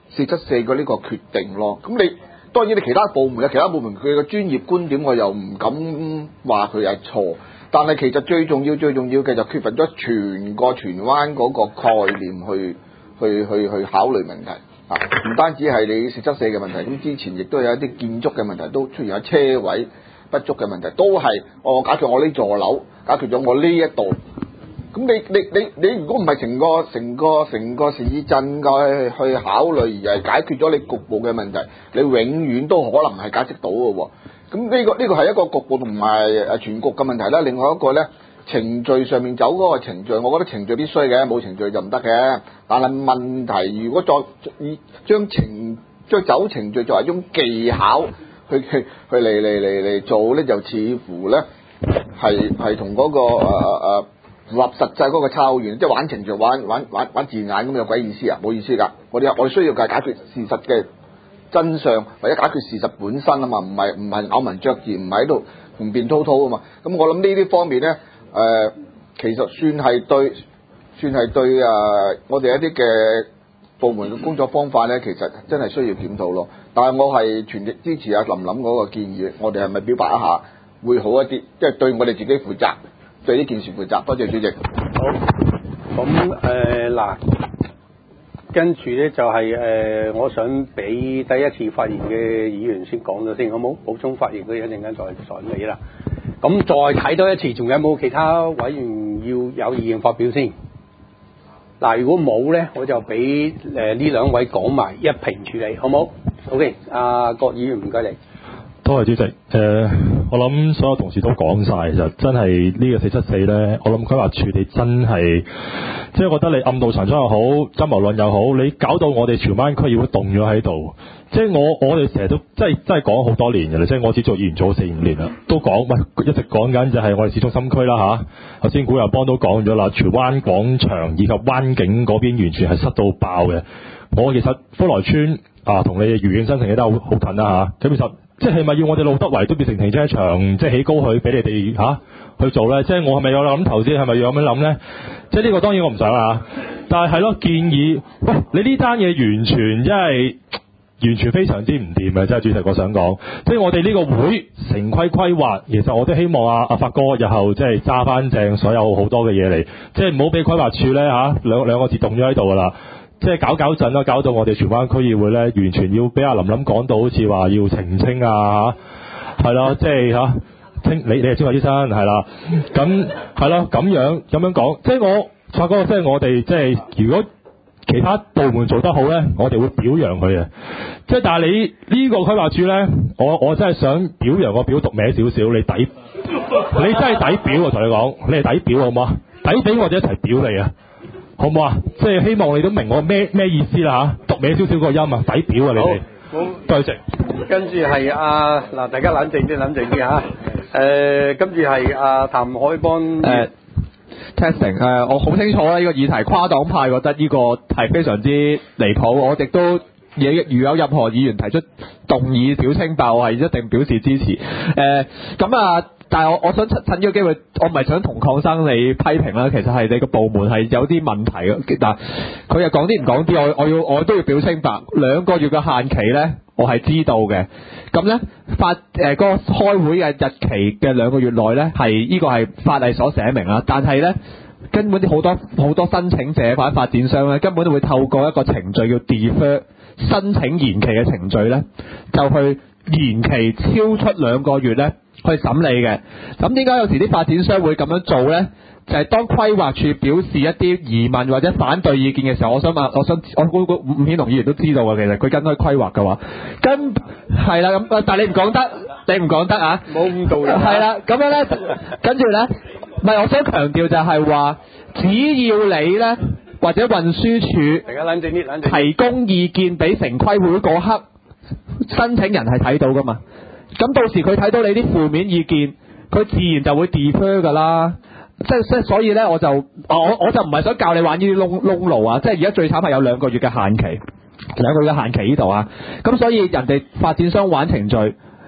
四七四個呢個決定咯。咁你當然你其他部門有其他部門佢嘅專業觀點，我又唔敢話佢係錯。但係其實最重要最重要嘅就缺乏咗全個荃灣嗰個概念去去去去考慮問題啊！唔單止係你四七四嘅問題，咁之前亦都有一啲建築嘅問題都出現咗車位不足嘅問題，都係我解決我呢座樓，解決咗我呢一度。咁你你你你如果唔係成個成個成個市鎮嘅去考慮，而係解決咗你局部嘅問題，你永遠都可能係解釋到嘅喎。咁呢個呢個係一個局部同埋誒全局嘅問題啦。另外一個咧，程序上面走嗰個程序，我覺得程序必須嘅，冇程序就唔得嘅。但係問題如果再以將程將走程序作為一種技巧去去去嚟嚟嚟嚟做咧，就似乎咧係係同嗰個誒誒符合實際嗰個差好遠，即係玩程序玩玩玩玩字眼咁有鬼意思啊？冇意思㗎！我哋我哋需要嘅係解決事實嘅真相，或者解決事實本身啊嘛，唔係唔係咬文嚼字，唔係喺度雄辯滔滔啊嘛。咁我諗呢啲方面咧，誒、呃、其實算係對，算係對誒、呃、我哋一啲嘅部門嘅工作方法咧，其實真係需要檢討咯。但係我係全力支持阿林林嗰個建議，我哋係咪表白一下會好一啲？即係對我哋自己負責，對呢件事負責。多謝主席。 好，咁誒嗱。跟住咧就係、是、誒、呃，我想俾第一次發言嘅議員先講咗先，好冇？補充發言嗰啲一陣間再再你啦。咁再睇多一次，仲有冇其他委員要有意見發表先？嗱，如果冇咧，我就俾誒呢兩位講埋一併處理，好冇 ？OK， 阿郭議員唔該你。 多謝主席。誒、呃，我諗所有同事都講晒，其實真係呢個四七四咧，我諗規劃處理真係，即係覺得你暗度陳倉又好，陰謀論又好，你搞到我哋荃灣區議會凍咗喺度。即係我我哋成日都即係真係講好多年嘅啦，即係我只做議員做咗四五年啦，都講喂一直講緊就係我哋市中心區啦嚇。頭先古又邦都講咗啦，荃灣廣場以及灣景嗰邊完全係塞到爆嘅。我其實福來村啊同你愉景新城都好好近啦嚇，咁其實。即係咪要我哋路德圍都變成停車場，即係起高佢俾你哋嚇、啊、去做咧？即係我係咪有諗頭先？係咪要咁樣諗咧？即係呢個當然我唔想啦。但係係咯，建議喂你呢單嘢完全即係完全非常之唔掂嘅，即係主席我想講。即係我哋呢個會城規規劃，其實我都希望阿阿發哥日後即係揸翻正所有好多嘅嘢嚟，即係唔好俾規劃處咧嚇兩兩個字凍咗喺度㗎啦。即係搞搞震啦，搞到我哋荃灣區議會咧，完全要俾阿林林講到好似話要澄清啊嚇，係咯，即係嚇清你你係專科醫生係啦，咁係咯咁樣咁樣講，即係我發覺即係我哋即係如果其他部門做得好咧，我哋會表揚佢嘅，即係但係你呢個規劃處咧，我我真係想表揚個表讀歪少少，你抵你真係抵表啊！同你講，你係抵表好唔好啊？抵俾我哋一齊表你啊！好唔好啊？即係希望你都明我咩咩意思啦嚇，讀歪少少個音啊，抵表啊你哋。 好， 多謝。 跟住係阿嗱，大家冷靜啲，冷靜啲嚇。誒，跟住係阿譚海邦。 誒 testing 誒，我好清楚啦，呢個議題跨黨派覺得呢個係非常之離譜，我亦都如有任何議員提出動議表清白，我係一定表示支持。誒咁啊。但係我我想趁趁呢個機會，我唔係想同鄺生你批評啦，其實係你個部門係有啲問題嘅。嗱，佢又講啲唔講啲，我我要我都要表清白。兩個月嘅限期咧，我係知道嘅。咁咧發誒嗰個開會嘅日期嘅兩個月內咧，係呢個係法例所寫明啦。但係咧根本啲好多好多申請者或者發展商咧，根本都會透過一個程序叫 defer 申請延期嘅程序咧，就去延期超出兩個月咧。去審理嘅，咁點解有時啲發展商會咁樣做呢？就係、是、當規劃處表示一啲疑問或者反對意見嘅時候，我想問，我想我估估伍顯龍議員都知道嘅，其實佢跟開規劃嘅話，跟係啦咁，但係你唔講得，你唔講得啊？冇誤導人。係啦，咁樣呢，跟住呢，唔係我想強調就係話，只要你呢，或者運輸署大家冷靜啲，冷靜提供意見俾城規會嗰刻，申請人係睇到噶嘛。咁到時佢睇到你啲負面意見，佢自然就會 defer 㗎啦。即係即係所以咧，我就我我就唔係想教你玩呢啲窿窿路啊！即係而家最慘係有兩個月嘅限期，兩個月嘅限期呢度啊。咁所以人哋發展商玩程序，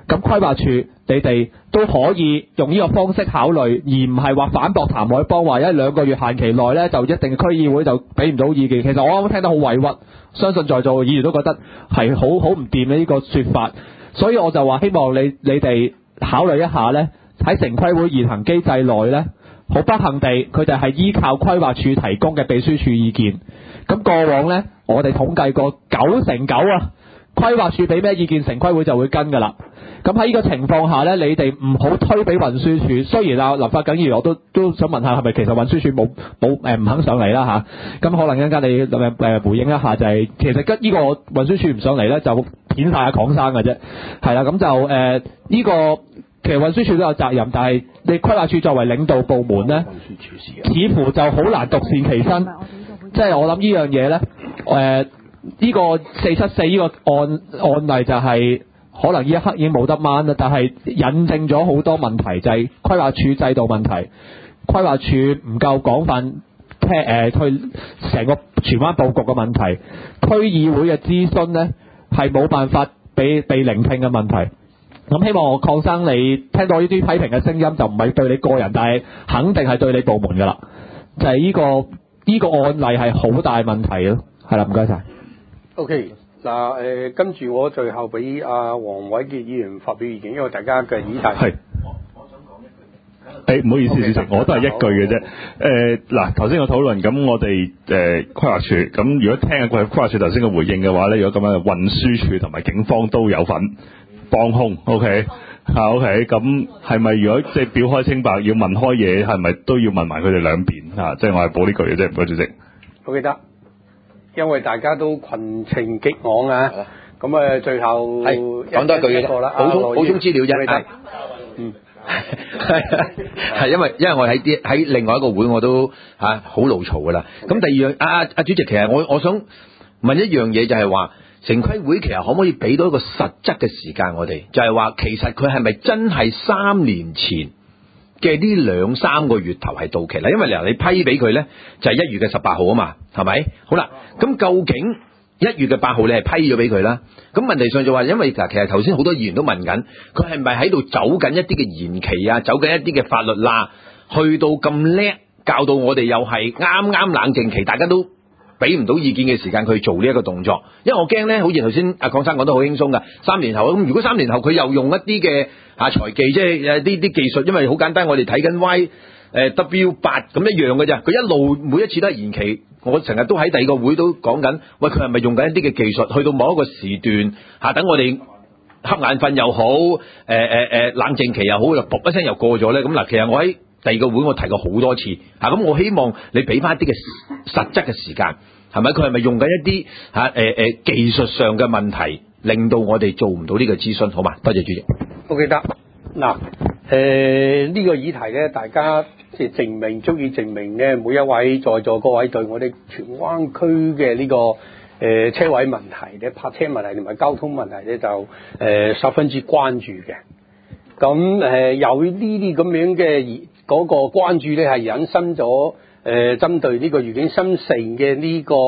咁規劃處你哋都可以用呢個方式考慮，而唔係話反駁譚凱邦話一兩個月限期內呢，就一定區議會就俾唔到意見。其實我啱啱聽得好委屈，相信在座嘅議員都覺得係好好唔掂嘅呢個說法，所以我就話希望你你哋考慮一下呢，喺城規會現行機制內呢，好不幸地佢哋係依靠規劃處提供嘅秘書處意見。咁過往呢，我哋統計過九成九啊，規劃處俾咩意見，城規會就會跟㗎啦。咁喺呢個情況下呢，你哋唔好推俾運輸署。雖然啊，林發緊議員我都都想問下，係咪其實運輸署冇冇誒唔肯上嚟啦嚇？咁可能一陣間你誒誒回應一下，就係、是、其實跟呢個運輸署唔上嚟呢，就片晒阿鄺生嘅啫。係啦，咁就誒呢、呃這個其實運輸署都有責任，但係你規劃處作為領導部門呢，似乎就好難獨善其身。即係我諗呢樣嘢呢，誒、呃、呢、這個四七四呢個案案例就係、是。可能呢一刻已經冇得掹啦，但係引證咗好多問題，就係、是、規劃處制度問題，規劃處唔夠廣泛聽誒去成個荃灣佈局嘅問題，區議會嘅諮詢呢係冇辦法被被聆聽嘅問題。咁希望鄺生你聽到呢啲批評嘅聲音，就唔係對你個人，但係肯定係對你部門㗎啦。就係、是、呢、這個呢、這個案例係好大問題咯。係啦，唔該晒。 OK。嗱誒，跟住我最後俾阿黃偉傑議員發表意見，因為大家嘅議題係。我想講一句。誒唔好意思，主席，我都係一句嘅啫。誒嗱，頭先個討論，咁我哋誒、呃、規劃處，咁如果聽下規規劃處頭先嘅回應嘅話咧，如果咁樣，運輸處同埋警方都有份幫兇 ，OK 嚇 ，OK，咁係咪如果即係表開清白，要問開嘢，係咪都要問埋佢哋兩邊嚇？即係我係補呢句嘅啫，唔該主席。 好記得。因為大家都群情激昂啊，咁誒最後講多一句嘅啫，補充補充資料啫，係，嗯，係因為因為我喺啲喺另外一個會我都嚇好怒嘈噶啦。咁第二樣，阿阿阿主席，其實我我想問一樣嘢，就係話城規會其實可唔可以俾到一個實質嘅時間我哋，就係話其實佢係咪真係三年前嘅呢兩三個月頭係到期啦？因為嗱，你批俾佢咧就係一月嘅十八號啊嘛，係咪？好啦，咁究竟一月嘅八號你係批咗俾佢啦？咁問題上就話，因為嗱，其實頭先好多議員都問緊，佢係咪喺度走緊一啲嘅延期啊，走緊一啲嘅法律啦，去到咁叻，教到我哋又係啱啱冷靜期，大家都俾唔到意見嘅時間佢做呢一個動作，因為我驚咧，好似頭先阿鄺生講得好輕鬆噶，三年後咁，如果三年後佢又用一啲嘅啊財技，即係誒呢啲技術，因為好簡單，我哋睇緊 Y 誒 W 八咁一樣嘅啫，佢一路每一次都係延期，我成日都喺第二個會都講緊，喂，佢係咪用緊一啲嘅技術，去到某一個時段嚇，等我哋瞌眼瞓又好，誒誒誒冷靜期又好，就噗一聲又過咗咧，咁嗱，其實我喺第二個會我提過好多次嚇，咁我希望你俾翻一啲嘅實質嘅時間，係咪？佢係咪用緊一啲嚇誒誒技術上嘅問題，令到我哋做唔到呢個諮詢？好嘛？多謝主席。 我記得嗱誒呢個議題咧，大家即係證明足以證明咧，每一位在座各位對我哋荃灣區嘅呢個誒、呃、車位問題咧、泊車問題同埋交通問題咧，就誒、呃、十分之關注嘅。咁誒、呃、由於呢啲咁樣嘅嗰個關注咧，係引申咗誒針對呢個愉景新城嘅呢個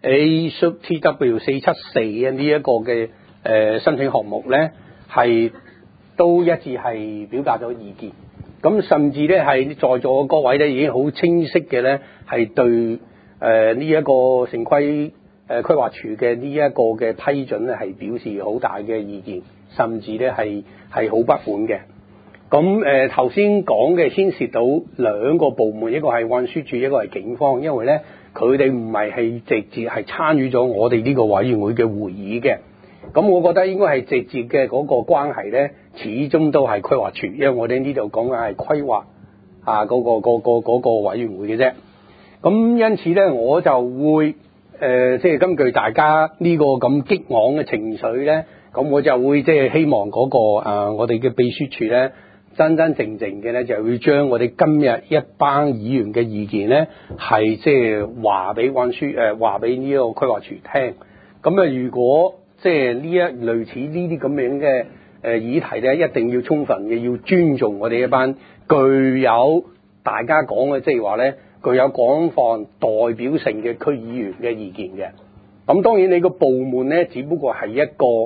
A T W 四七四嘅呢一個嘅誒、呃、申請項目咧，係都一致係表達咗意見。咁甚至咧係在座各位咧已經好清晰嘅咧，係對誒呢一個城規誒規劃署嘅呢一個嘅批准咧係表示好大嘅意見，甚至咧係係好不滿嘅。咁誒頭先講嘅牽涉到兩個部門，一個係運輸署，一個係警方，因為咧佢哋唔係係直接係參與咗我哋呢個委員會嘅會議嘅。咁我覺得應該係直接嘅嗰個關係咧，始終都係規劃署，因為我哋呢度講緊係規劃啊嗰、嗰個、嗰個、嗰個、嗰個委員會嘅啫。咁因此咧，我就會誒、呃、即係根據大家呢個咁激昂嘅情緒咧，咁我就會即係希望嗰、嗰個、呃、我哋嘅秘書處咧，真真正正嘅咧，就會將我哋今日一班議員嘅意見咧，係即係話俾運輸誒話俾呢個規劃署聽。咁啊，如果即係呢一類似呢啲咁樣嘅誒議題咧，一定要充分嘅，要尊重我哋一班具有大家講嘅，即係話咧具有廣泛代表性嘅區議員嘅意見嘅。咁當然你個部門咧，只不過係一個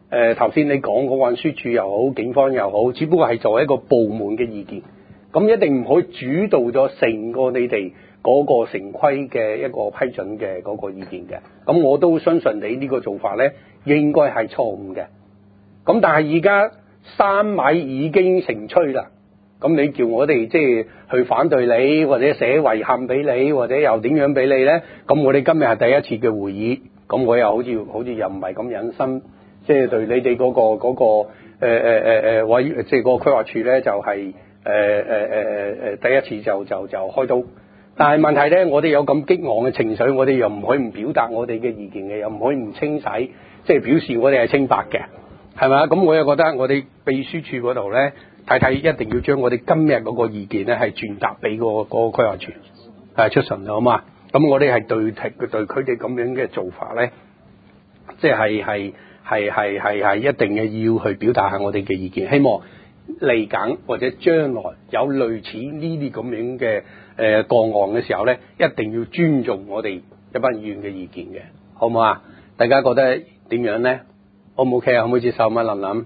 誒頭先你講個運輸署又好，警方又好，只不過係作為一個部門嘅意見，咁一定唔可以主導咗成個你哋嗰個城規嘅一個批准嘅嗰個意見嘅。咁我都相信你呢個做法咧，應該係錯誤嘅。咁但係而家三米已經成吹啦，咁你叫我哋即係去反對你，或者寫遺憾俾你，或者又點樣俾你咧？咁我哋今日係第一次嘅會議，咁我又好似好似又唔係咁忍心。即係對你哋嗰、嗰個嗰、嗰個誒誒誒委，即係個規劃處咧，就係誒誒誒誒第一次就就就開刀。但係問題咧，我哋有咁激昂嘅情緒，我哋又唔可以唔表達我哋嘅意見嘅，又唔可以唔清洗，即係表示我哋係清白嘅，係咪啊？咁我又覺得我哋秘書處嗰度咧，睇睇一定要將我哋今日嗰個意見咧係轉達俾個嗰個規劃處係出信好嘛？咁我哋係對對佢哋咁樣嘅做法咧，即係係。係係係係一定嘅要去表達下我哋嘅意見，希望嚟緊或者將來有類似呢啲咁樣嘅誒個案嘅時候咧，一定要尊重我哋一班議員嘅意見嘅，好唔好啊？大家覺得點樣咧？ O 唔 OK 啊？可唔可以接受啊？林林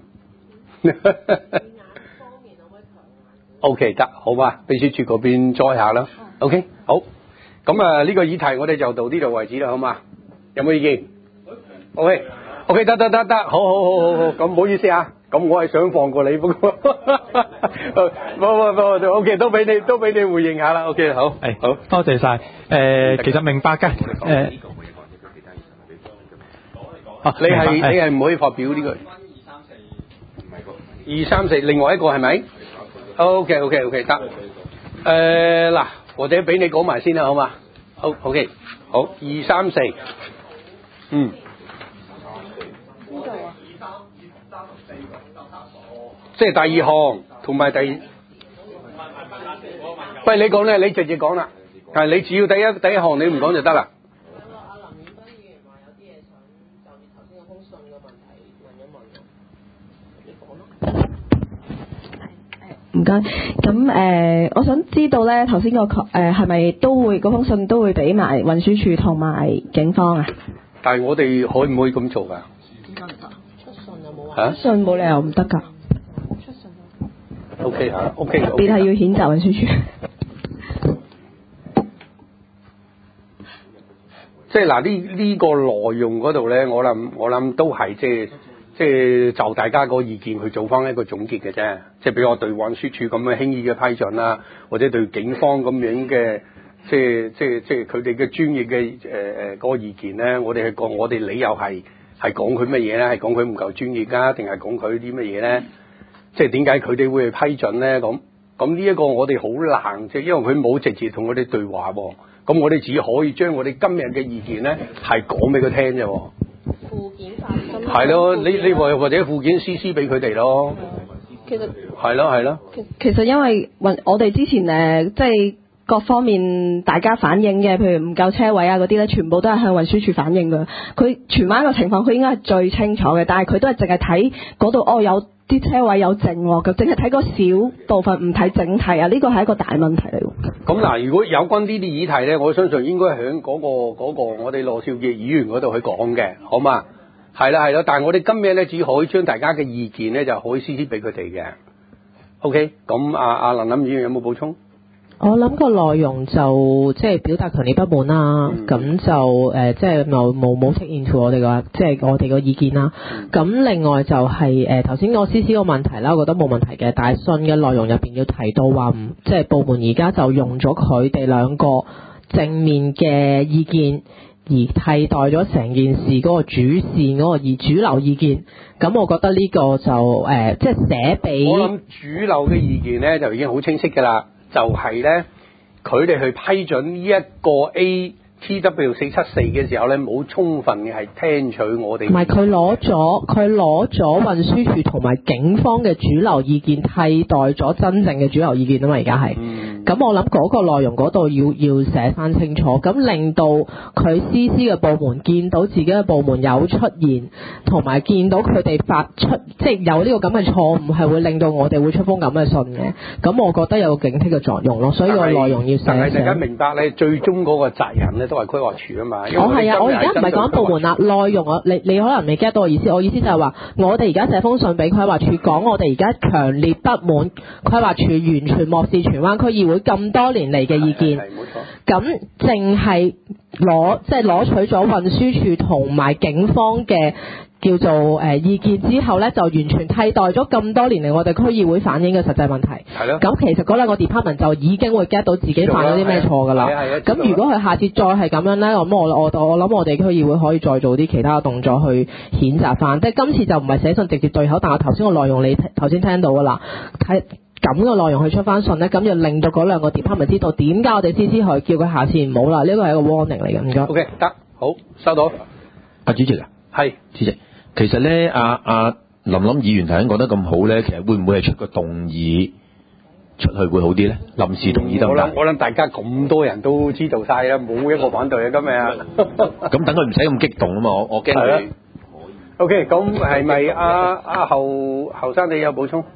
？OK 得，好嘛？秘書處嗰邊載下啦。OK 好，咁啊呢個議題我哋就到呢度為止啦，好嘛？有冇意見 ？OK。OK 得得得得，好好好好好，咁唔好意思啊，咁我係想放過你，不過，唔唔唔 ，OK 都俾你都俾你回應下啦 ，OK 好， 係好，多謝晒。誒，其實明白嘅，誒， 啊，你係你係唔可以發表呢個二三四，另外一個係咪 ？OK OK OK 得，誒嗱，或者俾你講埋先啦，好嘛？好 OK，好二三四，嗯。即係第二項同埋第，喂，你講咧，你直接講啦，係你只要第一第一項你唔講就得啦。 唔該，咁誒、呃，我想知道咧，頭先個誒係咪都會嗰封信都會俾埋運輸署同埋警方啊？ 但係我哋可唔可以咁做㗎？點解唔得？出信有冇啊？出信冇理由唔得㗎。 O K 嚇 ，O K。 特別係要譴責運輸署。 即係嗱，呢呢個內容嗰度咧，我諗我諗都係即係即係就大家個意見去做翻一個總結嘅啫。即係比如我對運輸署咁樣輕易嘅批准啦，或者對警方咁樣嘅即係即係即係佢哋嘅專業嘅誒誒嗰個意見咧，我哋係講我哋理由係係講佢乜嘢咧？係講佢唔夠專業㗎，定係講佢啲乜嘢咧？即係點解佢哋會去批准咧？咁咁呢一個我哋好難，即係因為佢冇直接同我哋對話喎。咁我哋只可以將我哋今日嘅意見咧係講俾佢聽啫。 附件發生係咯，你你或或者附件 C C 俾佢哋咯。 其實係咯係咯。 其實因為運我哋之前誒即係各方面大家反映嘅，譬如唔夠車位啊嗰啲咧，全部都係向運輸署反映嘅。佢荃灣個情況佢應該係最清楚嘅，但係佢都係淨係睇嗰度哦有啲車位有剩喎，咁淨係睇嗰小部分，唔睇整體啊！呢個係一個大問題嚟喎。 咁嗱，如果有關呢啲議題咧，我相信應該喺嗰個嗰個我哋羅少傑議員嗰度去講嘅，好嘛？係啦係啦，但係我哋今日咧只可以將大家嘅意見咧就可以私私俾佢哋嘅。OK，咁阿阿林林議員有冇補充？ 我諗個內容就即係表達強烈不滿啦，咁、嗯、就誒、呃、即係冇冇冇 take into 我哋個即係我哋個意見啦。咁、嗯、另外就係誒頭先我 C C 個問題啦，我覺得冇問題嘅，但係信嘅內容入邊要提到話唔即係部門而家就用咗佢哋兩個正面嘅意見，而替代咗成件事嗰個主線嗰個而主流意見。咁我覺得呢個就誒、呃、即係寫俾我諗主流嘅意見咧就已經好清晰㗎啦。就係咧，佢哋去批准呢一個 A T W 四七四嘅時候咧，冇充分嘅係聽取我哋。 唔係佢攞咗，佢攞咗運輸署同埋警方嘅主流意見，替代咗真正嘅主流意見啊嘛！而家係， 咁我諗嗰個內容嗰度要要寫翻清楚，咁令到佢 C C 嘅部門見到自己嘅部門有出現，同埋見到佢哋發出即係有呢個咁嘅錯誤，係會令到我哋會出封咁嘅信嘅。咁我覺得有個警惕嘅作用咯，所以個內容要寫。 但係大家明白咧，最終嗰個責任咧都係規劃署啊嘛。 我係啊，我而家唔係講部門啦，內容啊，你你可能未 get 到我意思。我意思就係話，我哋而家寫封信俾規劃署，講我哋而家強烈不滿規劃署完全漠視荃灣區議會咁多年嚟嘅意見。 係冇錯。 咁淨係攞即係攞取咗運輸署同埋警方嘅叫做誒、呃、意見之後咧，就完全替代咗咁多年嚟我哋區議會反映嘅實際問題。 係咯。 咁其實嗰兩個 department 就已經會 get 到自己犯咗啲咩錯㗎啦。咁如果佢下次再係咁樣咧，咁我我我諗我哋區議會可以再做啲其他嘅動作去譴責翻。即係今次就唔係寫信直接對口，但係頭先個內容你頭先聽到㗎啦，睇咁嘅內容去出翻信咧，咁就令到嗰兩個 department 知道點解我哋 C C 佢叫佢下次唔好啦。呢個係一個 warning 嚟嘅，唔該。 OK， 得，好，收到。 阿主席啊， 係主席。其實咧，阿阿林林議員頭先講得咁好咧，其實會唔會係出個動議出去會好啲咧？臨時動議得唔得？ 我諗我諗大家咁多人都知道晒啦，冇一個反對啊今日。 咁等佢唔使咁激動啊嘛，我我驚佢。 OK， 咁係咪阿阿後後生你有補充？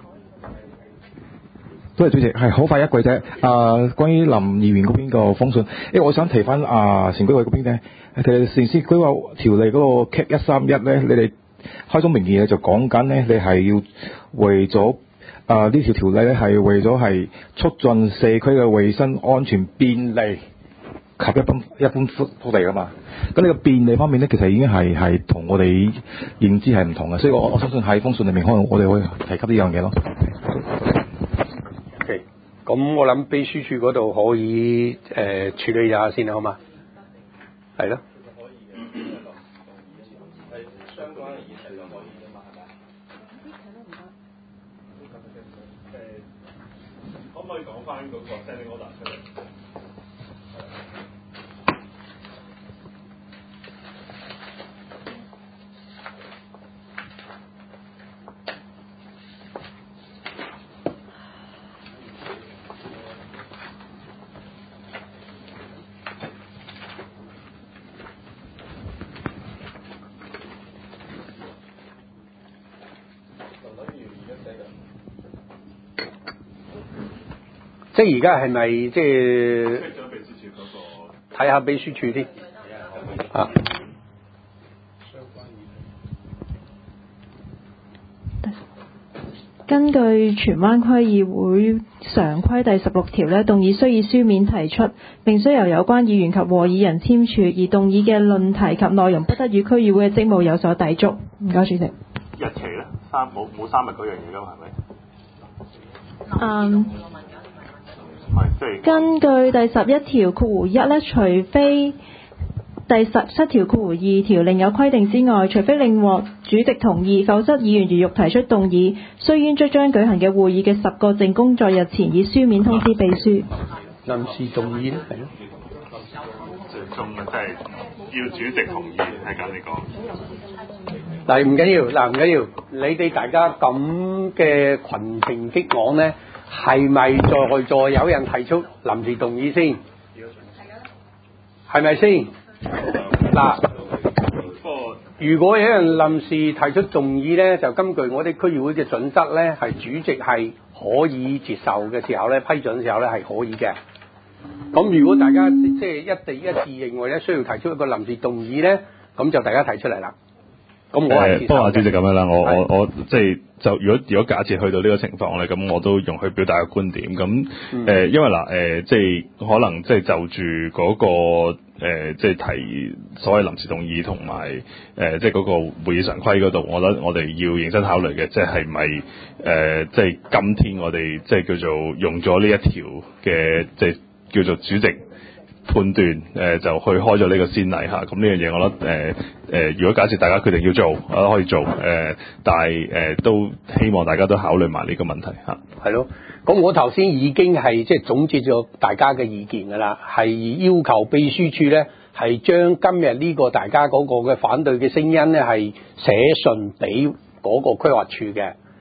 多謝主席，係好快一句啫。啊、呃，關於林議員嗰邊個封信，因為我想提翻啊城規會嗰邊咧，其實城市規劃條例嗰個 Cap 一三一咧，你哋開宗明義就講緊咧，你係要為咗啊呢條條例咧係為咗係促進社區嘅衛生安全便利及一般一般福福利噶嘛。咁呢個便利方面咧，其實已經係係同我哋認知係唔同嘅，所以我我相信喺封信裏面可能我哋可以提及呢樣嘢咯。 咁我諗秘書處嗰度可以誒、呃、處理下先啦，好嘛？係咯。相關嘅議題就可以㗎嘛，係咪？可唔可以講翻嗰個 standing order 出嚟？即係而家係咪即係睇下秘書處先啊？ 根據荃灣區議會常規第十六條呢，動議須以書面提出，並須由有關議員及和議人簽署，而動議嘅論題及內容不得與區議會嘅職務有所抵觸。唔該，主席。 日期咧，三冇冇三日嗰樣嘢㗎嘛，係咪？ 嗯。根據第十一條括弧一呢，除非第十七條括弧二條另有規定之外，除非另獲主席同意，否則議員如欲提出動議，須於即將舉行嘅會議嘅十個正工作日前以書面通知秘書。 臨時動議咧，係咯。 最終啊，即係要主席同意，係咁你講。 嗱唔緊要，嗱唔緊要，你哋大家咁嘅群情激昂咧。係咪在座有人提出臨時動議先？係咪先？嗱，如果有人臨時提出動議咧，就根據我哋區議會嘅準則咧，係主席係可以接受嘅時候咧，批准嘅時候咧係可以嘅。咁如果大家即係一地一致認為咧，需要提出一個臨時動議咧，咁就大家提出嚟啦。咁我係不過阿主席咁樣啦，我我我即係就如果如果假設去到呢個情況咧，咁我都容許表達個觀點。咁誒、嗯呃，因為嗱誒、呃，即係可能即係就住嗰、那個、呃、即係提所謂臨時動議同埋誒，即係嗰個會議常規嗰度，我覺得我哋要認真考慮嘅，即係係咪誒，即係今天我哋即係叫做用咗呢一條嘅，即係叫做主席判斷誒、呃、就去開咗呢個先例嚇，咁呢樣嘢我覺得誒誒、呃，如果假設大家決定要做，我覺得可以做誒、呃，但係誒、呃、都希望大家都考慮埋呢個問題嚇。 係咯，咁我頭先已經係即係總結咗大家嘅意見㗎啦，係要求秘書處咧係將今日呢個大家嗰個嘅反對嘅聲音咧係寫信俾嗰個規劃處嘅。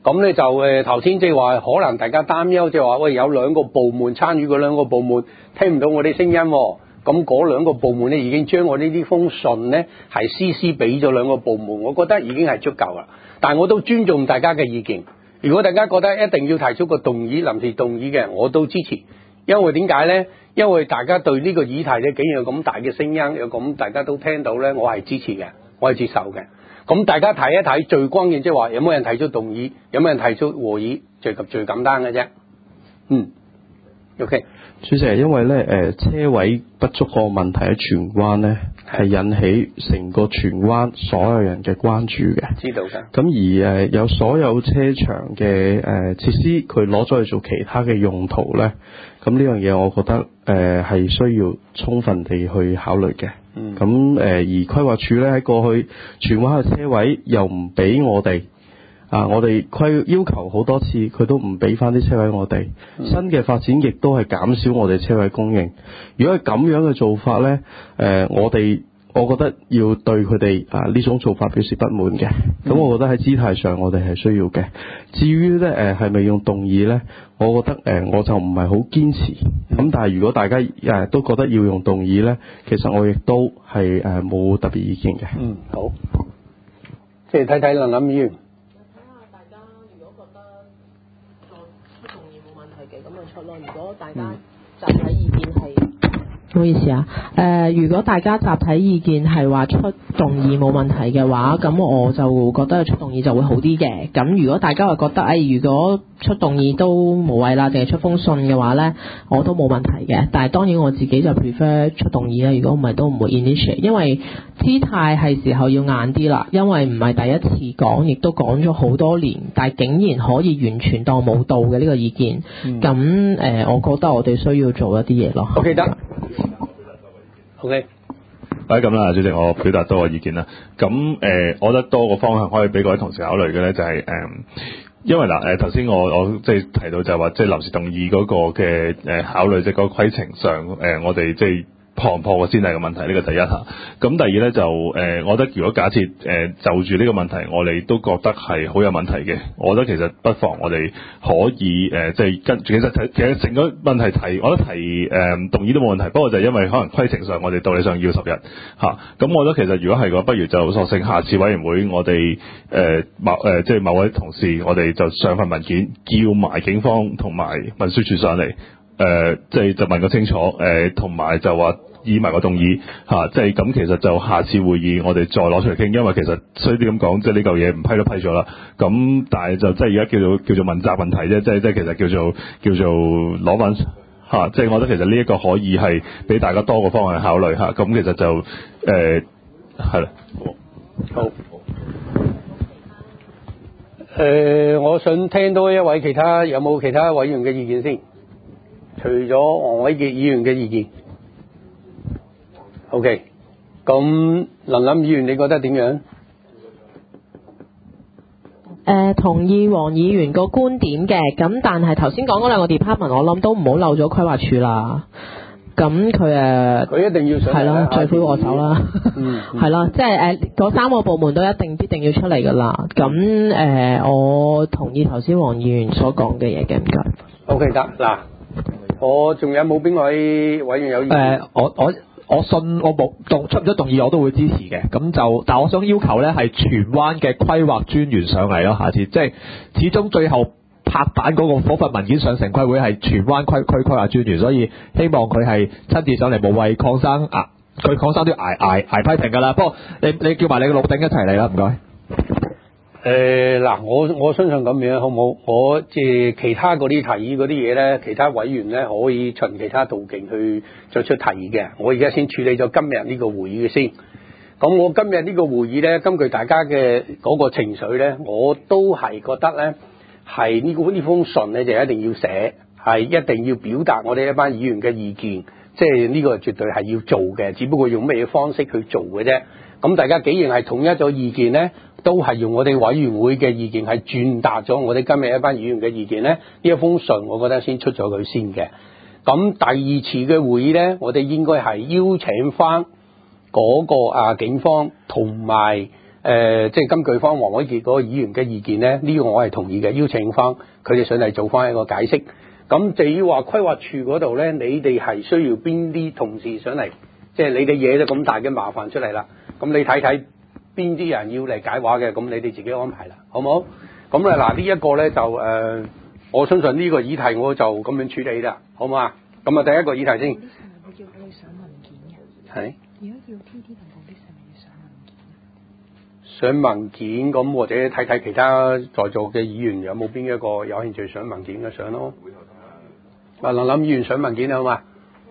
咁咧就誒頭先即係話，可能大家擔憂即係話，喂有兩個部門參與嗰兩個部門聽唔到我啲聲音喎，咁嗰兩個部門咧已經將我呢啲封信咧係 C C 俾咗兩個部門，我覺得已經係足夠啦。但係我都尊重大家嘅意見。如果大家覺得一定要提出個動議臨時動議嘅，我都支持。因為點解咧？因為大家對呢個議題咧，竟然有咁大嘅聲音，有咁大家都聽到咧，我係支持嘅，我係接受嘅。咁大家睇一睇，最關鍵即係話有冇人提出動議，有冇人提出和議，最及最簡單嘅啫。嗯 ，OK。 主席，因為咧誒車位不足個問題喺荃灣咧，係引起成個荃灣所有人嘅關注嘅。 知道㗎。 咁而誒有所有車場嘅誒設施，佢攞咗去做其他嘅用途咧，咁呢樣嘢我覺得誒係需要充分地去考慮嘅。 嗯。 咁誒而規劃署咧喺過去荃灣嘅車位又唔俾我哋。啊！我哋規要求好多次，佢都唔俾翻啲車位我哋。 嗯、 新嘅發展亦都係減少我哋車位供應。如果係咁樣嘅做法呢，誒、呃，我哋我覺得要對佢哋啊呢種做法表示不滿嘅。咁、嗯、我覺得喺姿態上，我哋係需要嘅。至於呢，誒係咪用動議呢？我覺得誒、呃、我就唔係好堅持。咁、嗯、但係如果大家誒、呃、都覺得要用動議呢，其實我亦都係誒冇特別意見嘅。 嗯，好。即係睇睇林林議員。 如果大家集體意見係，唔好意思啊，誒、呃，如果大家集體意見係話出動議冇問題嘅話，咁我就覺得出動議就會好啲嘅。咁如果大家話覺得，誒、哎，如果出動議都無謂啦，淨係出封信嘅話呢，我都冇問題嘅。但係當然我自己就 prefer 出動議啦。如果唔係都唔會 initiate，因為姿態係時候要硬啲啦。因為唔係第一次講，亦都講咗好多年，但係竟然可以完全當冇到嘅呢個意見。咁、嗯、誒、呃，我覺得我哋需要做一啲嘢咯。 OK 得。OK。 係咁啦，主席，我表達多個意見啦。咁誒、呃，我覺得多個方向可以俾各位同事考慮嘅咧，就係、是、誒、呃，因為嗱誒，頭、呃、先我我即係提到就係話，即係臨時動議嗰個嘅誒、呃、考慮，即係嗰個規程上誒、呃，我哋即係。破唔破個先例嘅問題，呢、這個第一下。咁第二咧就誒、呃，我覺得如果假設誒、呃、就住呢個問題，我哋都覺得係好有問題嘅。我覺得其實不妨我哋可以誒，即係跟其實睇其實成個問題提，我覺得提誒、呃、動議都冇問題。不過就係因為可能規程上，我哋道理上要十日嚇。咁、啊、我覺得其實如果係嘅話，不如就索性下次委員會我哋誒、呃、某誒、呃、即係某位同事，我哋就上份文件叫埋警方同埋運輸署上嚟。誒、呃，即係就問個清楚，誒、呃，同埋就話議埋個動議嚇、啊，即係咁其實就下次會議我哋再攞出嚟傾，因為其實衰啲咁講，即係呢嚿嘢唔批都批咗啦。咁但係就即係而家叫做叫做問責問題啫，即係即係其實叫做叫做攞翻嚇，即係我覺得其實呢一個可以係俾大家多個方向考慮嚇。咁、啊、其實就誒係啦， 好。誒、呃，我想聽多一位其他有冇其他委員嘅意見先？除咗黃偉傑議員嘅意見 ，OK，咁林林議員你覺得點樣？ 誒、呃，同意黃議員個觀點嘅，咁但係頭先講嗰兩個 department，我諗都唔好漏咗規劃署啦。咁佢誒，佢一定要上係咯，罪魁禍首啦。 嗯， 係咯，即係誒嗰三個部門都一定必定要出嚟噶啦。咁誒、呃，我同意頭先黃議員所講嘅嘢嘅，唔該。 OK 得嗱。我仲有冇邊位委員有意見？ 誒、呃，我我我信我冇動出唔出動議我都會支持嘅。咁就，但我想要求咧係荃灣嘅規劃專員上嚟咯。下次即係始終最後拍板嗰、那個嗰份文件上城規會係荃灣區區規劃專員，所以希望佢係親自上嚟，無謂鄺生啊，佢鄺生都要捱捱捱批評㗎啦。不過你你叫埋你個老頂一齊嚟啦，唔該。 誒嗱、呃，我我相信咁樣好唔好？我即係其他嗰啲提議嗰啲嘢咧，其他委員咧可以循其他途徑去作出提議嘅。我而家先處理咗今日呢個會議嘅先。咁我今日呢個會議咧，根據大家嘅嗰個情緒咧，我都係覺得咧係呢個呢封信咧就一定要寫，係一定要表達我哋一班議員嘅意見。即係呢個絕對係要做嘅，只不過用咩方式去做嘅啫。咁大家既然係統一咗意見咧，都係用我哋委員會嘅意見係轉達咗我哋今日一班議員嘅意見咧，呢一封信我覺得先出咗佢先嘅。咁第二次嘅會議咧，我哋應該係邀請翻嗰個啊警方同埋誒即係根據翻黃偉傑嗰個議員嘅意見咧，呢、這個我係同意嘅，邀請翻佢哋上嚟做翻一個解釋。咁至於話規劃處嗰度咧，你哋係需要邊啲同事上嚟？即係你哋惹咗咁大嘅麻煩出嚟啦，咁你睇睇邊啲人要嚟解話嘅，咁你哋自己安排啦，好唔好？咁咧嗱，呢一個咧就誒、呃，我相信呢個議題我就咁樣處理啦，好唔好啊？咁啊，第一個議題先。會叫佢上文件嘅。係。如果要 T D 同報啲係咪要上文件？上文件咁，或者睇睇其他在座嘅議員有冇邊一個有興趣上文件嘅上咯。啊，林林議員上文件好嘛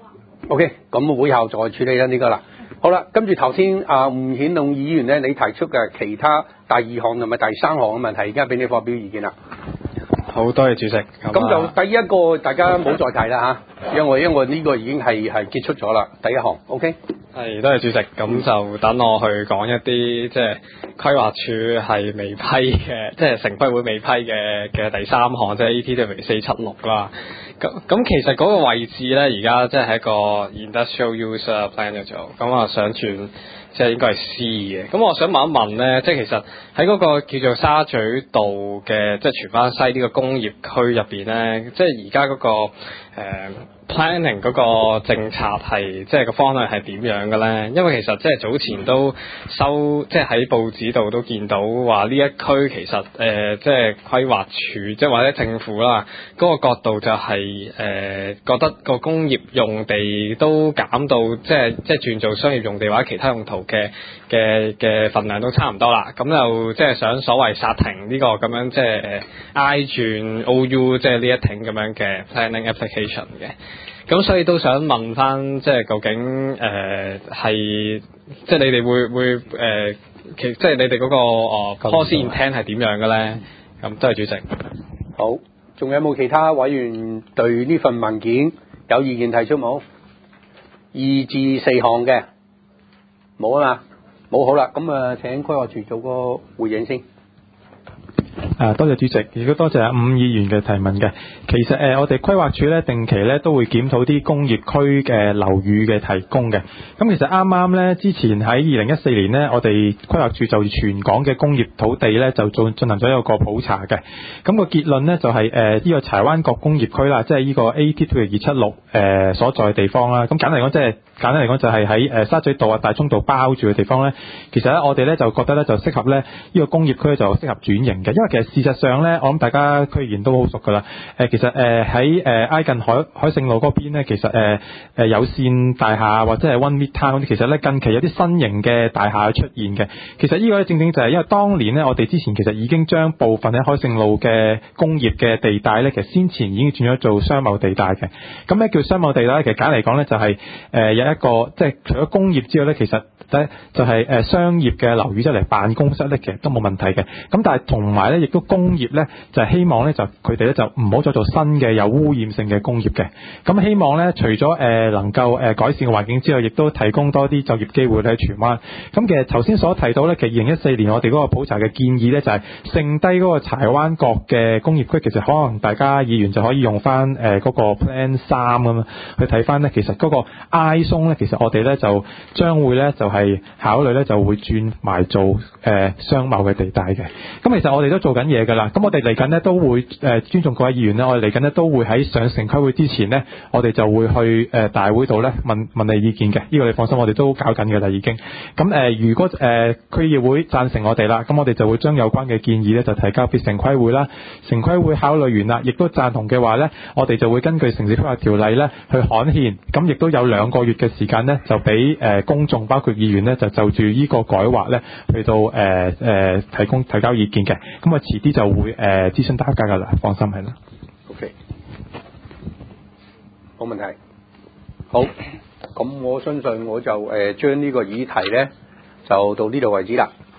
？OK，咁會後再處理啦呢個啦。好啦，跟住頭先啊吳顯龍議員咧，你提出嘅其他第二項同埋第三項嘅問題，而家俾你發表意見啦。 好多謝主席。 咁就第一個大家唔好再提啦嚇，因為因為呢個已經係係結束咗啦，第一項 OK。 係，多謝主席。咁就等我去講一啲即係規劃署係未批嘅，即係城規會未批嘅嘅第三項，即係 A T W 四七六啦。咁咁其實嗰個位置咧，而家即係喺個 industrial use plan 度做，咁啊想轉即係應該係 C 嘅。咁我想問一問咧，即係其實喺嗰個叫做沙咀道嘅即係荃灣西呢個工業區入邊咧，即係而家嗰個、呃、planning 嗰個政策係即係個方向係點樣嘅咧？因為其實即係早前都收即係喺報紙度都見到話呢一區其實誒、呃、即係規劃署即係或者政府啦嗰、那個角度就係、是、誒、呃、覺得個工業用地都減到即係即係轉做商業用地或者其他用途嘅嘅嘅份量都差唔多啦，咁就即係想所謂剎停呢個咁樣即係誒 I 轉 O U 即係呢一挺咁樣嘅 planning application 嘅。咁所以都想問翻，即係究竟誒係、呃，即係你哋會會誒，其、呃、即係你哋嗰、那個哦 policy intent 係點樣嘅咧？咁多謝主席。 好，仲有冇其他委員對呢份文件有意見提出冇？二至四項嘅冇啊嘛，冇好啦，咁啊請規劃署做個回應先。 啊，多謝主席，亦都多謝阿伍議員嘅提問嘅。其實誒、呃，我哋規劃署咧定期咧都會檢討啲工業區嘅樓宇嘅提供嘅。咁其實啱啱咧之前喺二零一四年咧，我哋規劃署就全港嘅工業土地咧就做進行咗一個普查嘅。咁、個結論咧就係誒呢個柴灣角工業區啦，即係呢個 A T W 二七六誒所在嘅地方啦。咁簡單嚟講，即係簡單嚟講就係喺誒沙咀道啊、大涌道包住嘅地方咧。其實咧我哋咧就覺得咧就適合咧呢、呢個工業區就適合轉型嘅，因為其實事實上咧，我諗大家區議員都好熟噶啦。誒，其實誒喺誒挨近海海盛路嗰邊咧，其實誒誒有線大廈或者係 One Midtown 嗰啲，其實咧近期有啲新型嘅大廈出現嘅。其實呢個咧正正就係因為當年咧，我哋之前其實已經將部分喺海盛路嘅工業嘅地帶咧，其實先前已經轉咗做商貿地帶嘅。咁咧叫商貿地帶，其實簡嚟講咧就係誒有一個即係除咗工業之外咧，其實咧就係誒商業嘅樓宇即係嚟辦公室咧，其實都冇問題嘅。咁但係同埋咧，亦都工業咧就係希望咧就佢哋咧就唔好再做新嘅有污染性嘅工業嘅。咁希望咧除咗誒、呃、能夠誒改善嘅環境之外，亦都提供多啲就業機會喺荃灣。咁其實頭先所提到咧，其實二零一四年我哋嗰個普查嘅建議咧就係、是、剩低嗰個柴灣角嘅工業區，其實可能大家議員就可以用翻誒嗰個 Plan 三咁啊去睇翻咧，其實嗰個 I zone 咧，其實我哋咧就將會咧就係、是、考慮咧就會轉埋做誒、呃、商貿嘅地帶嘅。咁其實我哋都做緊嘢㗎啦。咁我哋嚟緊咧都會誒、呃、尊重各位議員咧，我哋嚟緊咧都會喺上城規會之前咧，我哋就會去誒、呃、大會度咧問問你意見嘅。呢、這個你放心，我哋都搞緊㗎啦已經。咁誒、呃、如果誒區、呃、議會贊成我哋啦，咁我哋就會將有關嘅建議咧就提交俾城規會啦。城規會考慮完啦，亦都贊同嘅話咧，我哋就會根據城市規劃條例咧去刊憲。咁亦都有兩個月嘅時間咧，就俾誒、呃、公眾包括議員咧就就住呢個改劃咧去到誒誒、呃呃、提供提交意見嘅。咁啊遲啲就會誒、呃、諮詢大家㗎啦，放心係啦。 OK，冇問題。好，咁我相信我就誒將呢個議題咧就到呢度為止啦。